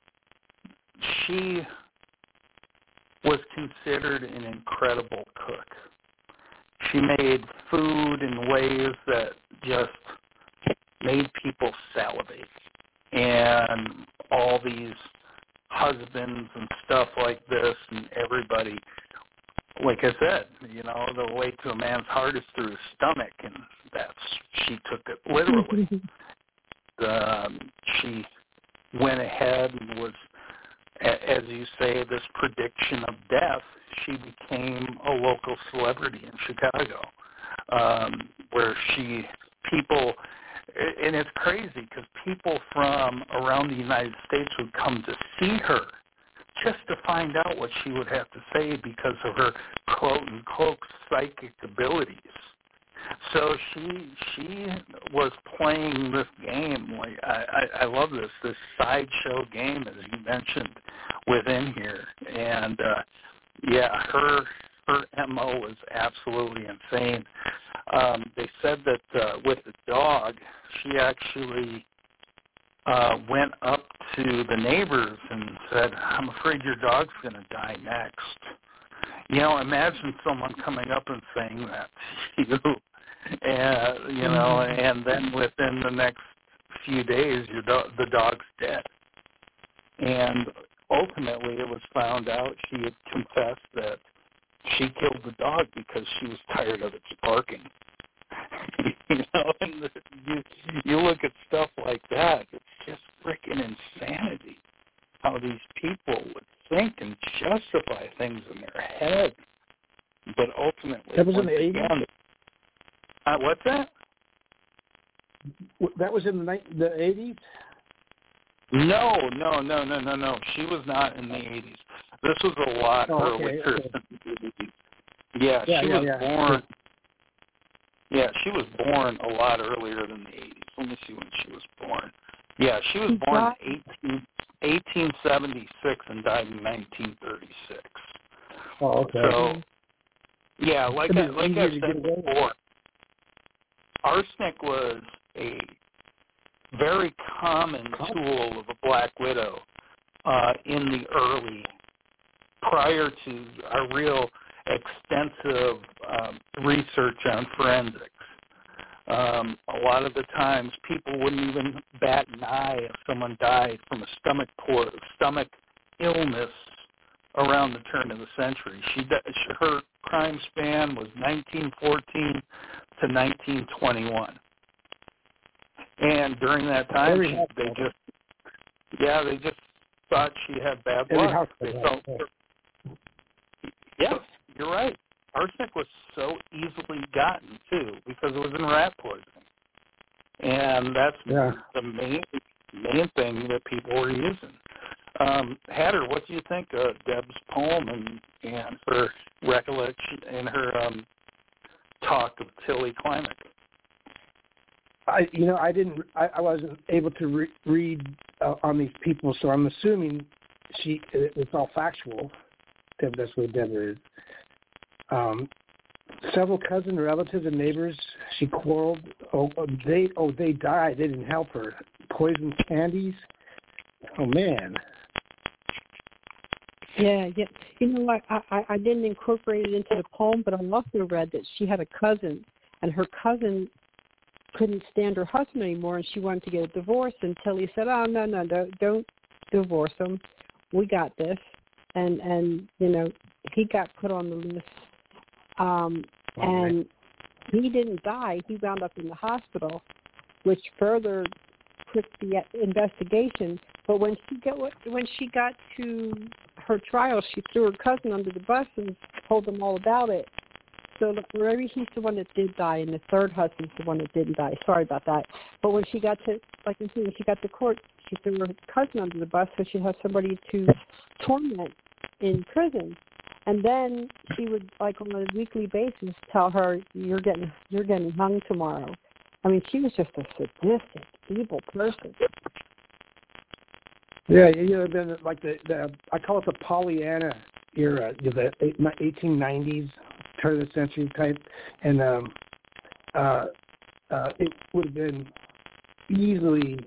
she was considered an incredible cook. She made food in ways that just made people salivate. And all these husbands and stuff like this and everybody, like I said, you know, the way to a man's heart is through his stomach, and she took it literally. She went ahead and was, as you say, this prediction of death. She became a local celebrity in Chicago, where people, and it's crazy because people from around the United States would come to see her just to find out what she would have to say because of her quote-unquote psychic abilities. So she was playing this game. Like I love this sideshow game, as you mentioned, within here. And yeah, her MO was absolutely insane. They said that with the dog, she actually went up to the neighbors and said, "I'm afraid your dog's going to die next." You know, imagine someone coming up and saying that to you. And you know, and then within the next few days, the dog's dead. And ultimately, it was found out she had confessed that she killed the dog because she was tired of its barking. You know, and you look at stuff like that, it's just freaking insanity how these people would think and justify things in their head. But ultimately, that was in the 80s? What's that? That was in the 80s? No. She was not in the 80s. This was a lot earlier. Okay. Yeah, she was born. Yeah, she was born a lot earlier than the 80s. Let me see when she was born. Yeah, she was born in 1876 and died in 1936. Oh, okay. So, yeah, like I said before, arsenic was a very common tool of a black widow in the early, prior to a real extensive research on forensics. A lot of the times people wouldn't even bat an eye if someone died from a stomach illness around the turn of the century. Her crime span was 1914 to 1921. And during that time, they just thought she had bad luck. They felt, yeah, you're right. arsenic was so easily gotten, too, because it was in rat poisoning. And that's the main thing that people were using. Hatter, what do you think of Deb's poem and her recollection and her talk of Tilly Klimek? I wasn't able to read on these people, so I'm assuming it's all factual. That's what Deborah is. Several cousins, relatives, and neighbors she quarreled. They died. They didn't help her. Poisoned candies. Oh man. Yeah. You know what? I didn't incorporate it into the poem, but I also read that she had a cousin, and her cousin couldn't stand her husband anymore, and she wanted to get a divorce. And Tilly said, "Oh no, don't divorce him. We got this." And he got put on the list. And he didn't die. He wound up in the hospital, which further pricked the investigation. But when she got to her trial, she threw her cousin under the bus and told them all about it. So maybe he's the one that did die, and the third husband's the one that didn't die. Sorry about that. But when she got to, when she got to court, she threw her cousin under the bus so she'd have somebody to torment in prison. And then she would, on a weekly basis, tell her, "You're getting hung tomorrow." I mean, she was just a sadistic, evil person. Yeah, then the I call it the Pollyanna era, the 1890s, turn of the century type, and it would have been easily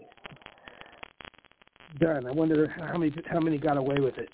done. I wonder how many got away with it.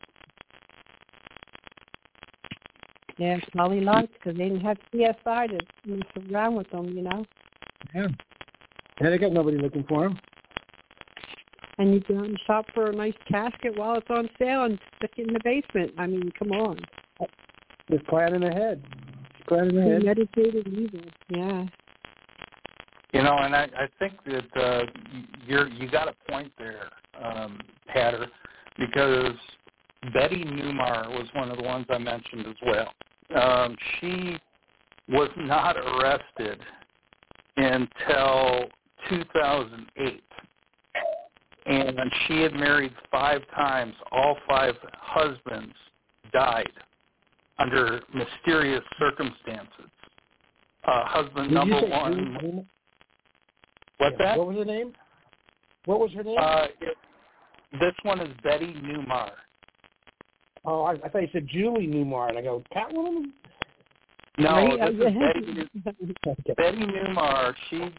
Yeah, probably lots, because they didn't have CSI to mess around with them, Yeah, they got nobody looking for them. And you go out and shop for a nice casket while it's on sale and stick it in the basement. I mean, come on. Just planning ahead. Premeditated evil, yeah. And I think that you got a point there, Hatter, because Betty Newmar was one of the ones I mentioned as well. She was not arrested until 2008, and she had married 5 times. All 5 husbands died under mysterious circumstances. Husband number 1. What's that? What was her name? What was her name? This one is Betty Newmar. Oh, I thought you said Julie Newmar, and I go, Catwoman? No, this is Betty Newmar.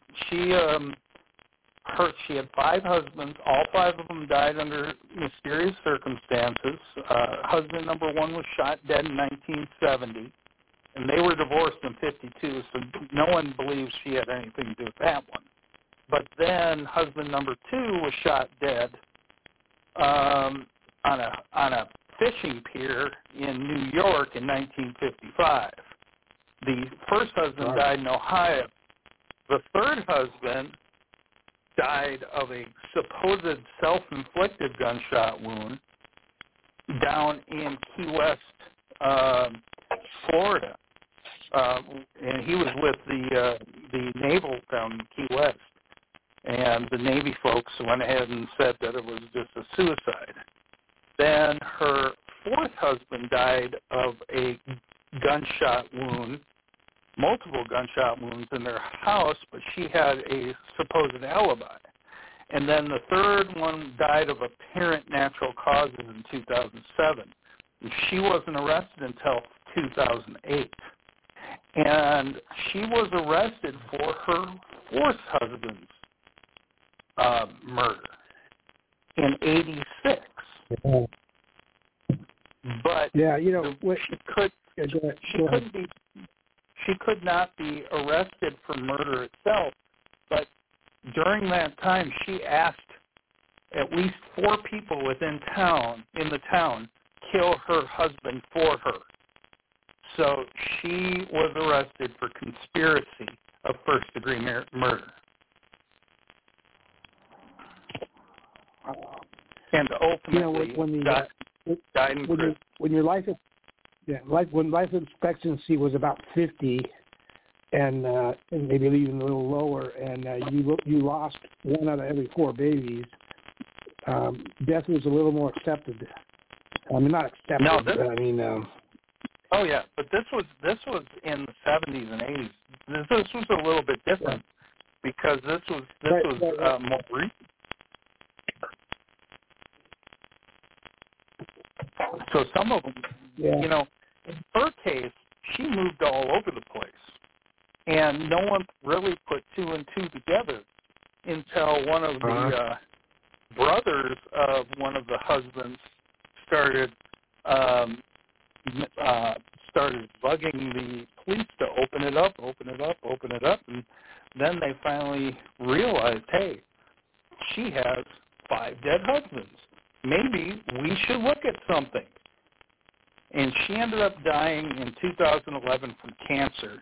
She had 5 husbands. All 5 of them died under mysterious circumstances. Husband number 1 was shot dead in 1970, and they were divorced in 52, so no one believes she had anything to do with that one. But then husband number 2 was shot dead on a fishing pier in New York in 1955. The first husband died in Ohio. The third husband died of a supposed self-inflicted gunshot wound down in Key West, Florida. And he was with the naval down in Key West. And the Navy folks went ahead and said that it was just a suicide. Then her 4th husband died of a gunshot wound, multiple gunshot wounds in their house, but she had a supposed alibi. And then the 3rd one died of apparent natural causes in 2007. And she wasn't arrested until 2008. And she was arrested for her 4th husband's murder in 86. But she could not be arrested for murder itself. But during that time, she asked at least 4 people in the town, kill her husband for her. So she was arrested for conspiracy of first-degree murder. And ultimately died in prison. When your life Yeah, like when life expectancy was about 50, and maybe even a little lower, and you lost 1 out of every 4 babies, death was a little more accepted. I mean, not accepted. No, but I mean. Oh yeah, but this was in the 70s and 80s. This was a little bit different because this was more recent. So some of them, you know, in her case, she moved all over the place, and no one really put 2 and 2 together until one of the brothers of one of the husbands started bugging the police to open it up, and then they finally realized, hey, she has 5 dead husbands. Maybe we should look at something. And she ended up dying in 2011 from cancer.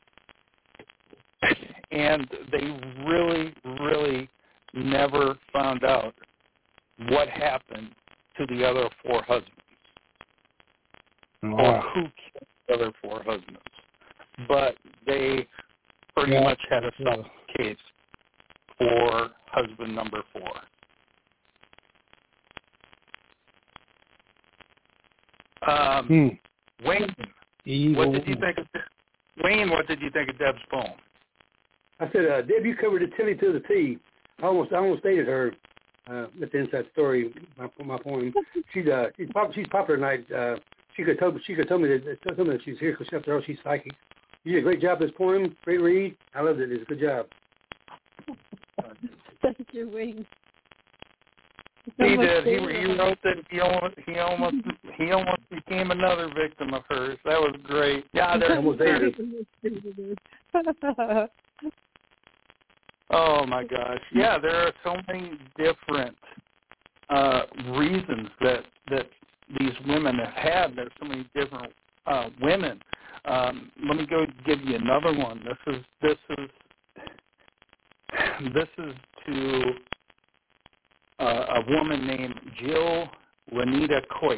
And they really, really never found out what happened to the other 4 husbands. Or who killed the other 4 husbands. But they pretty much had a solid case for husband number 4. Wayne, what did you think of Deb's poem? I said, Deb, you covered it Tilly to the T. I almost dated her at the Inside Story. My poem. She's popular tonight. She could tell me that she's here because after all, she's psychic. You did a great job with this poem. Great read. I loved it. It's a good job. Thank you, Wayne. He did. He wrote that he almost became another victim of hers. That was great. Yeah, oh my gosh. Yeah, there are so many different reasons that these women have had. There's so many different women. Let me go give you another one. This is to a woman named Jill Lenita Coit.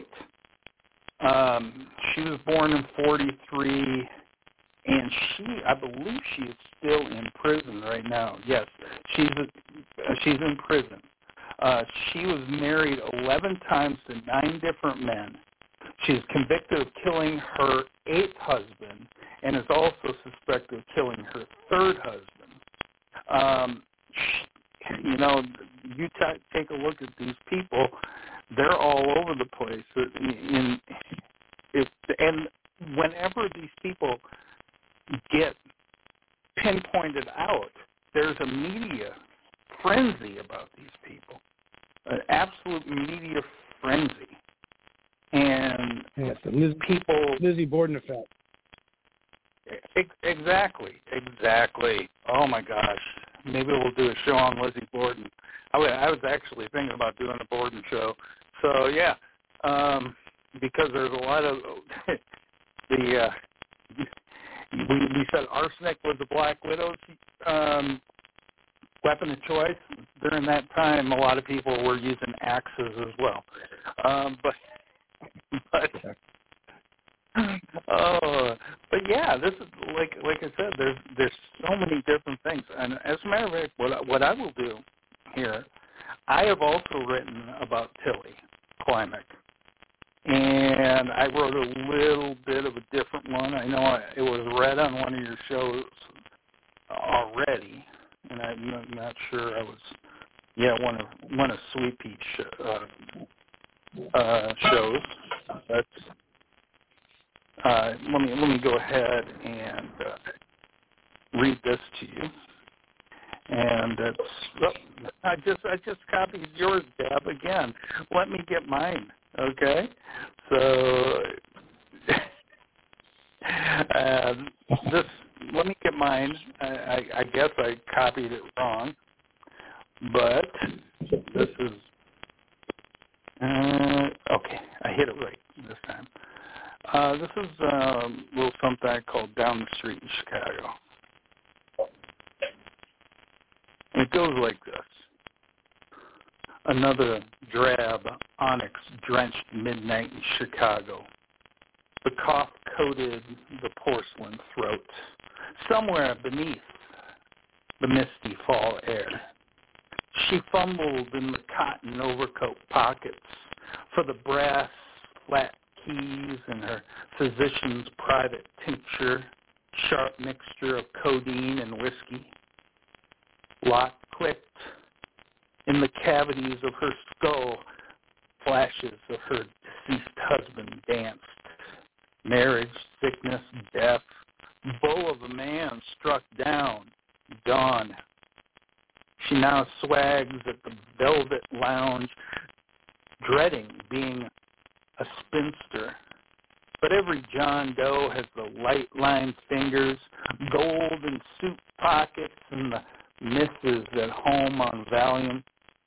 She was born in 1943, and I believe she is still in prison right now. Yes, she's in prison. She was married 11 times to 9 different men. She is convicted of killing her 8th husband and is also suspected of killing her 3rd husband. You know, you take a look at these people; they're all over the place. And whenever these people get pinpointed out, there's a media frenzy about these people, an absolute media frenzy, and people. Lizzie Borden effect. Exactly. Oh my gosh. Maybe we'll do a show on Lizzie Borden. I was actually thinking about doing a Borden show. So yeah, because there's a lot of we said arsenic was the Black Widow's weapon of choice. During that time, a lot of people were using axes as well. But yeah, this is like I said. There's so many different things, and as a matter of fact, what I will do here, I have also written about Tilly Klimek, and I wrote a little bit of a different one. I know it was read on one of your shows already, and I'm not sure I was. Yeah, one of Sweet Peach shows. That's. Let me go ahead and read this to you. And I just copied yours, Deb, again. Let me get mine, okay? So let me get mine. I guess I copied it wrong, but this is okay. I hit it right this time. This is a little something I call Down the Street in Chicago. It goes like this. Another drab, onyx-drenched midnight in Chicago. The cough coated the porcelain throat. Somewhere beneath the misty fall air, she fumbled in the cotton overcoat pockets for the brass flat keys in her physician's private tincture, sharp mixture of codeine and whiskey. Lock clicked. In the cavities of her skull, flashes of her deceased husband danced. Marriage, sickness, death, bow of a man struck down, gone. She now swags at the velvet lounge, dreading being a spinster. But every John Doe has the light-lined fingers, gold in suit pockets, and the misses at home on Valium.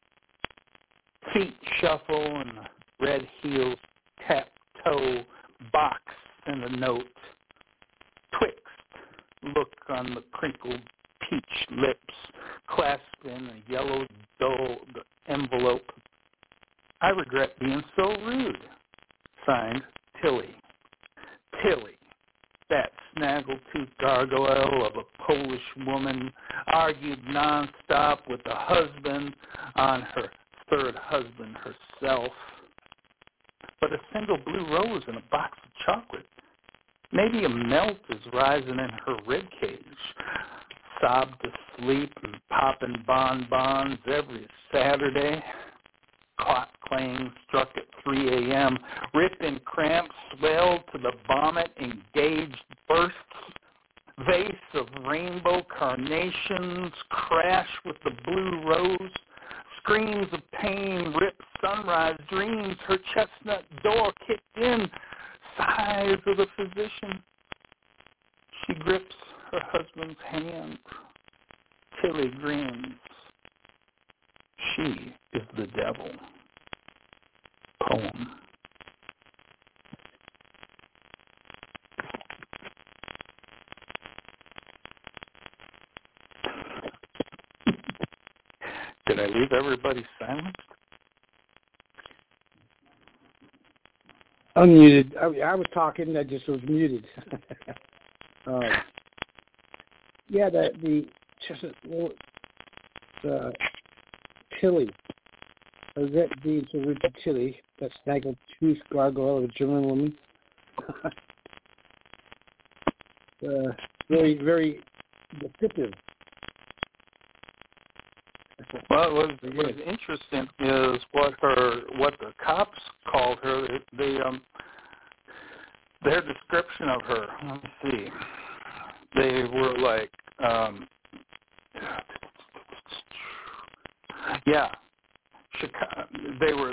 Feet shuffle and the red heels tap toe, box and a note. Twixt look on the crinkled peach lips, clasped in a yellow dulled envelope. I regret being so rude. Signed, Tilly. Tilly, that snaggle-toothed gargoyle of a Polish woman, argued nonstop with the husband on her third husband herself. But a single blue rose and a box of chocolate. Maybe a melt is rising in her ribcage. Sobbed to sleep and popping bonbons every Saturday. Clock clang struck at 3 a.m. Ripping cramps swelled to the vomit, engaged bursts. Vase of rainbow carnations crash with the blue rose. Screams of pain ripped sunrise dreams. Her chestnut door kicked in. Sighs of the physician. She grips her husband's hand. Tilly grins. She is the devil. Poem. Did I leave everybody silent? Unmuted. I was talking. I just was muted. Yeah, the Tilly. That being to Richard Tilly, that snaggle-tooth gargoyle of a German woman. Very, very descriptive. Well, what was interesting is what the cops called her. Their description of her. Let me see. They were like, Chicago. They were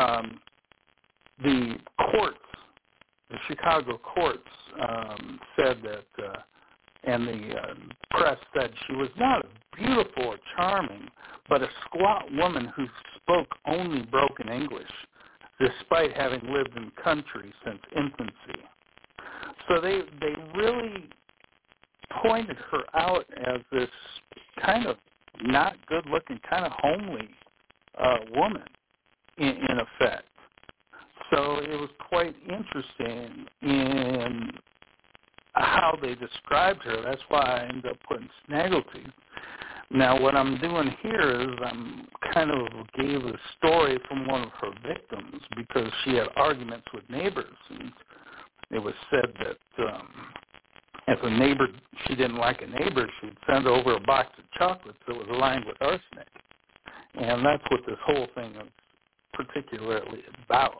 the courts. The Chicago courts said that, and the press said she was not beautiful or charming, but a squat woman who spoke only broken English, despite having lived in country since infancy. So they really pointed her out as this kind of not good-looking, kind of homely woman, in effect. So it was quite interesting in how they described her. That's why I ended up putting Snaggletooth. Now, what I'm doing here is I'm kind of gave a story from one of her victims because she had arguments with neighbors, and it was said that if a neighbor, she didn't like a neighbor, she'd send over a box of chocolates that was lined with arsenic. And that's what this whole thing is particularly about.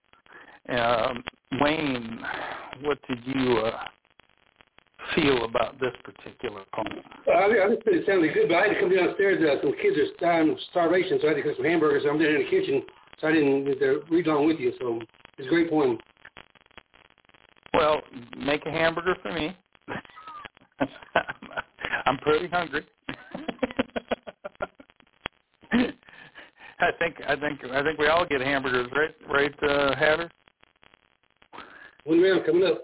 Wayne, what did you feel about this particular poem? I just think it sounded good, but I had to come downstairs. Some kids are dying of starvation, so I had to cook some hamburgers. I'm there in the kitchen, so I didn't read along with you. So it's a great poem. Well, make a hamburger for me. I'm pretty hungry. I think we all get hamburgers, right, Hatter? One round coming up.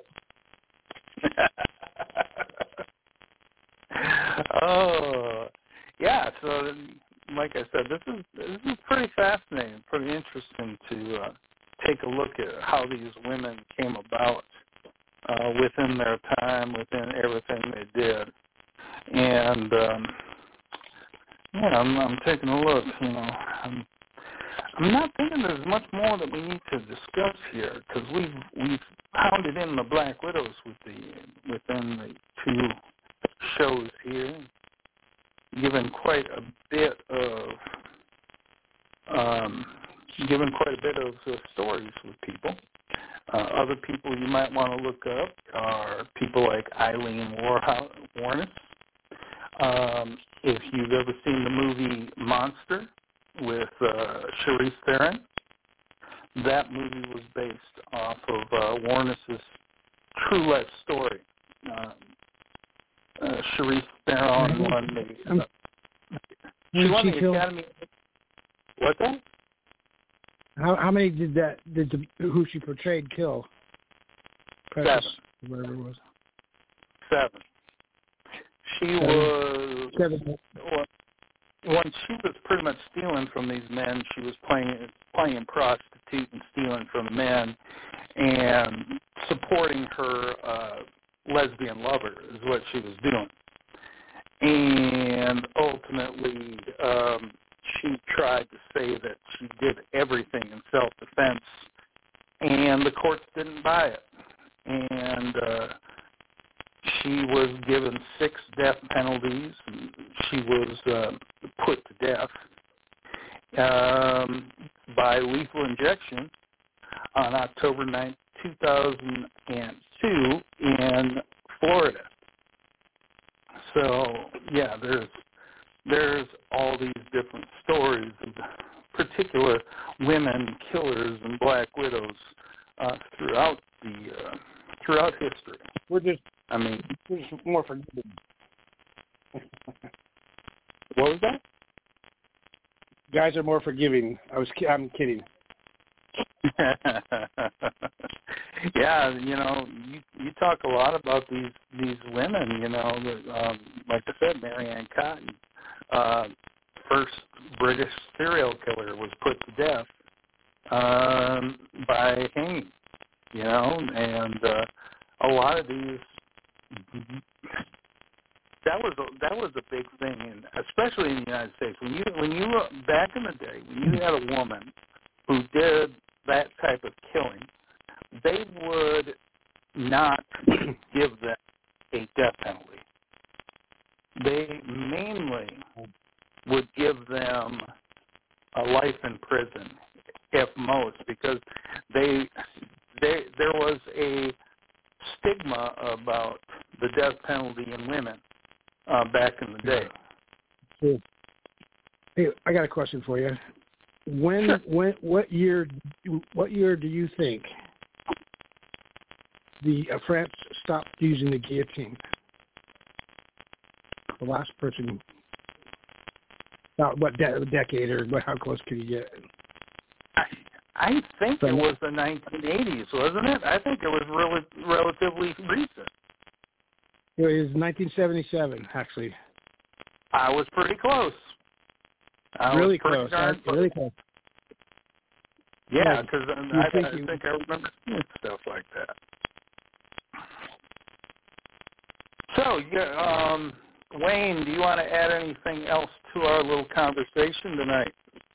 Oh, yeah. So, like I said, this is pretty fascinating, pretty interesting to take a look at how these women came about within their time, within everything they did. And I'm taking a look. I'm not thinking there's much more that we need to discuss here, because we've pounded in the Black Widows within the two shows here, given quite a bit of stories with people. Other people you might want to look up are people like Eileen Warnes. If you've ever seen the movie Monster with Charlize Theron, that movie was based off of Warnes' true life story. Charlize Theron won the Academy. What's that? How many did who she portrayed kill? Precious, 7. Whatever it was. 7. She was 7. When she was pretty much stealing from these men, she was playing prostitute and stealing from the men, and supporting her lesbian lover is what she was doing. And ultimately, she tried to say that she did everything in self-defense, and the courts didn't buy it. And she was given 6 death penalties, and she was put to death by lethal injection on October 9, 2002 in Florida. So, yeah, there's all these different stories of particular women killers and Black Widows throughout history. We're just more forgiving. What was that? Guys are more forgiving. I'm kidding. Yeah, you talk a lot about these women. That, like I said, Marianne Cotton, first British serial killer, was put to death by hanging. And a lot of these. That was a big thing, and especially in the United States. When you back in the day, when you had a woman who did that type of killing, they would not give them a death penalty. They mainly would give them a life in prison, if most, because there was a stigma about the death penalty in women back in the day. Hey, I got a question for you. What year do you think France stopped using the guillotine? The last person. About what decade, or how close could you get? I think it was the 1980s, wasn't it? I think it was relatively recent. It was 1977, actually. I was pretty close. Really close. Really close. Yeah, because I think I remember seeing stuff like that. So, Wayne, do you want to add anything else to our little conversation tonight?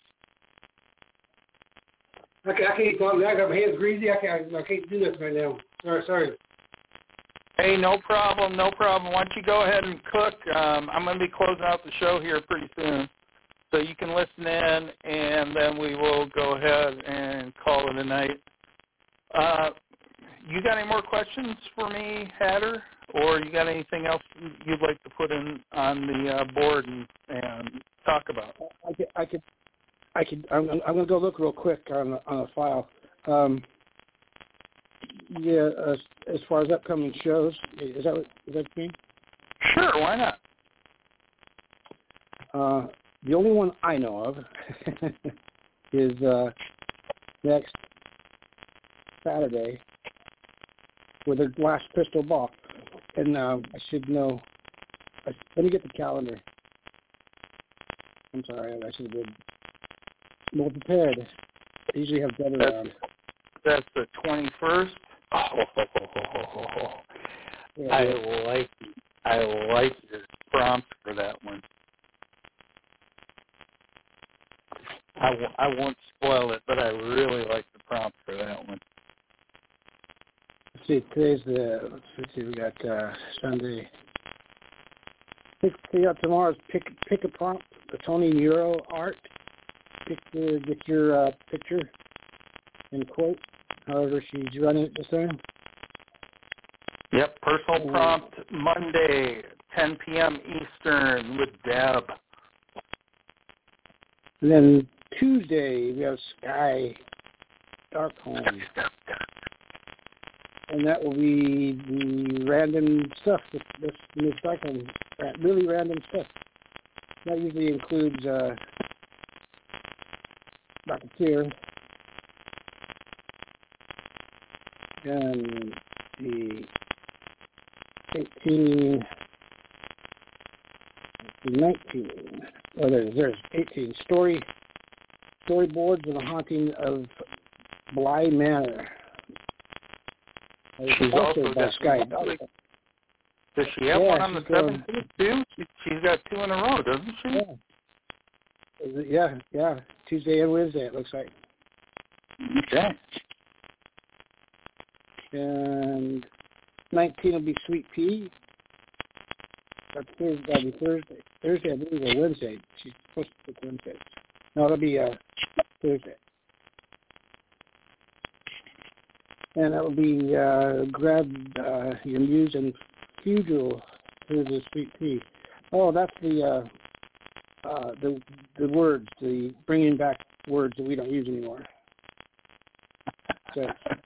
I can't talk. I got my hands greasy. I can't do this right now. Sorry. Hey, no problem. Why don't you go ahead and cook? I'm going to be closing out the show here pretty soon, so you can listen in, and then we will go ahead and call it a night. You got any more questions for me, Hatter, or you got anything else you'd like to put in on the board and talk about? I'm going to go look real quick on a file. As far as upcoming shows, is that what you mean? Sure, why not? The only one I know of is next Saturday with a glass crystal ball. And I should know. Let me get the calendar. I'm sorry, I should have been more prepared. I usually have better. That's the 21st. Yeah, I like your prompt for that one. I won't spoil it, but I really like the prompt for that one. Let's see, today's let's see, we got Sunday. Tomorrow's pick a prompt, the Tony Muro art. Get your picture and quote, however she's running it this time. Yep, personal prompt Monday, 10 p.m. Eastern with Deb. And then Tuesday, we have Sky Darkholm. And that will be the random stuff, this Darkholm, really random stuff. That usually includes Dr. Fear and the 19, or there's 18 storyboards of the haunting of Bly Manor. She's also by Sky. Does she have one on the 17th too? She's got two in a row, doesn't she? Yeah. Tuesday and Wednesday, it looks like. Okay. And 19 will be Sweet Pea. That's Thursday. That'll be Thursday. Thursday, I believe, or Wednesday. She's supposed to pick Wednesday. No, it'll be Thursday. And that will be grab your muse and fugel through the Sweet Pea. Oh, that's the words, the bringing back words that we don't use anymore. So,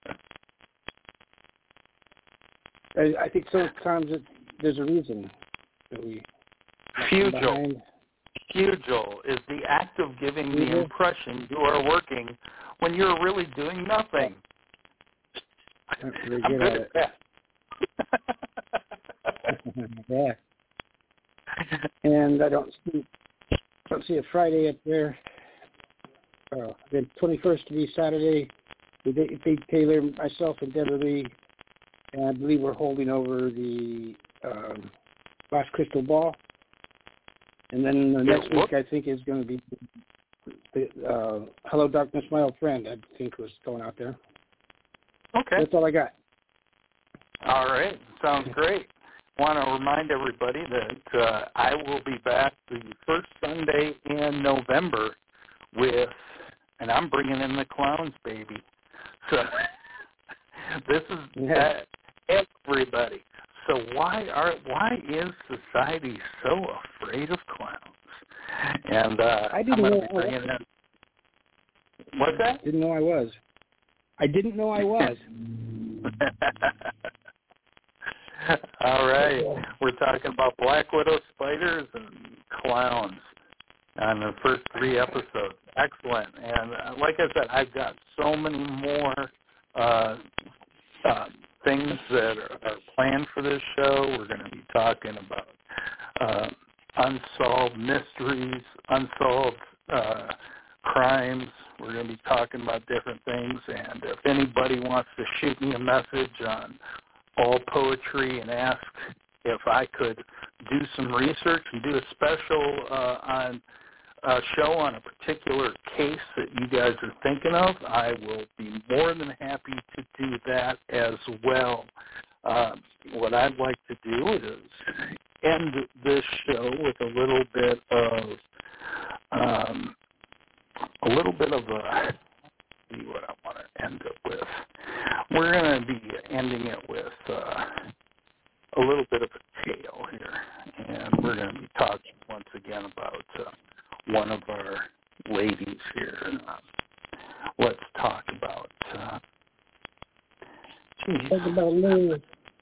I think sometimes there's a reason that we Fugel. Fugel is the act of giving the impression you are working when you're really doing nothing. I'm really good at it. Yeah. And I don't see a Friday up there. The 21st to be Saturday. Big Taylor, myself, and Deborah Lee. And I believe we're holding over the last crystal ball. And then the next week, I think, is going to be the Hello Darkness, My Old Friend, I think was going out there. Okay. That's all I got. All right. Sounds great. Want to remind everybody that I will be back the first Sunday in November with, and I'm bringing in the clowns, baby. So this is everybody. So why is society so afraid of clowns? And I'm going to be bringing in. What's that? Didn't know I was. I didn't know I was. All right. We're talking about Black Widow spiders and clowns on the first 3 episodes. Excellent. And like I said, I've got so many more things that are planned for this show. We're going to be talking about unsolved mysteries, unsolved crimes. We're going to be talking about different things. And if anybody wants to shoot me a message on All Poetry and ask if I could do some research and do a special on a show on a particular case that you guys are thinking of, I will be more than happy to do that as well. What I'd like to do is end this show with a little bit of a see what I want to end it with. We're going to be ending it with a little bit of a tale here, and we're going to be talking once again about one of our ladies here. Let's talk about. Talk about me.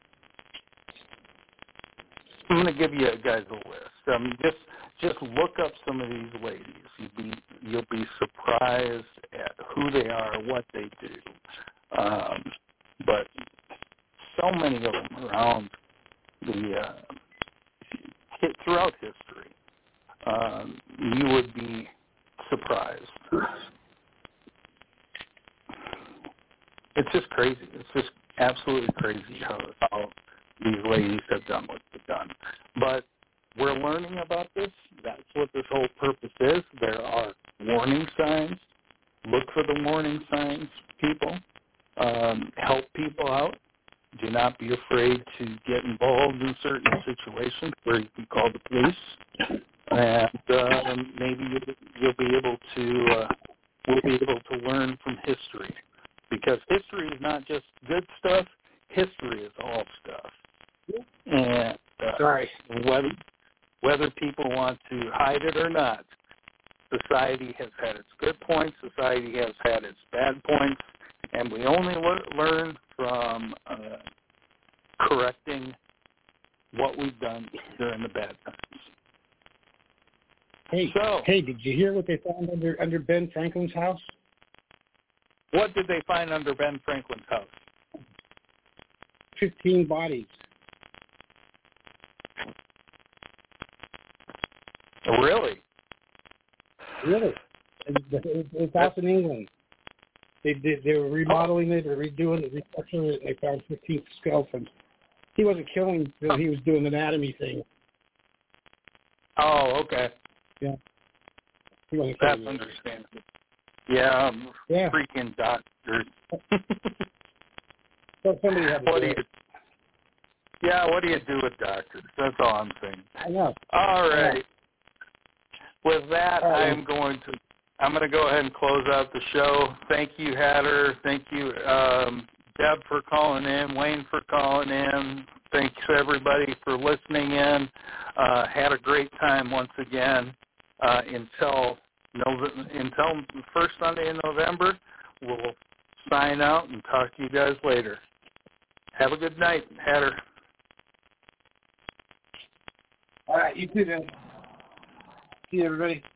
I'm going to give you guys a list. Just look up some of these ladies. You'll be surprised at who they are, what they do. But so many of them around throughout history. You would be surprised. It's just crazy. It's just Absolutely crazy how these ladies have done what they've done. But we're learning about this. That's what this whole purpose is. There are warning signs. Look for the warning signs, people. Help people out. Do not be afraid to get involved in certain situations where you can call the police, and maybe you'll be able to we'll be able to learn from history, because history is not just good stuff. History is all stuff, and whether people want to hide it or not, society has had its good points. Society has had its bad points. And we only learn from correcting what we've done during the bad times. Hey, did you hear what they found under Ben Franklin's house? What did they find under Ben Franklin's house? 15 bodies. Really? Really? It's out in England. They were remodeling it or redoing it, restructuring it, and they found 15 skeletons. He wasn't killing, he was doing an anatomy thing. Oh, okay. Yeah. That's understandable. Yeah, freaking doctors. So somebody had to what do you do with doctors? That's all I'm saying. I know. All right. With that, I'm going to go ahead and close out the show. Thank you, Hatter. Thank you, Deb, for calling in. Wayne for calling in. Thanks, everybody, for listening in. Had a great time once again. Until the first Sunday in November, we'll sign out and talk to you guys later. Have a good night, Hatter. All right, you too, then. See you, everybody.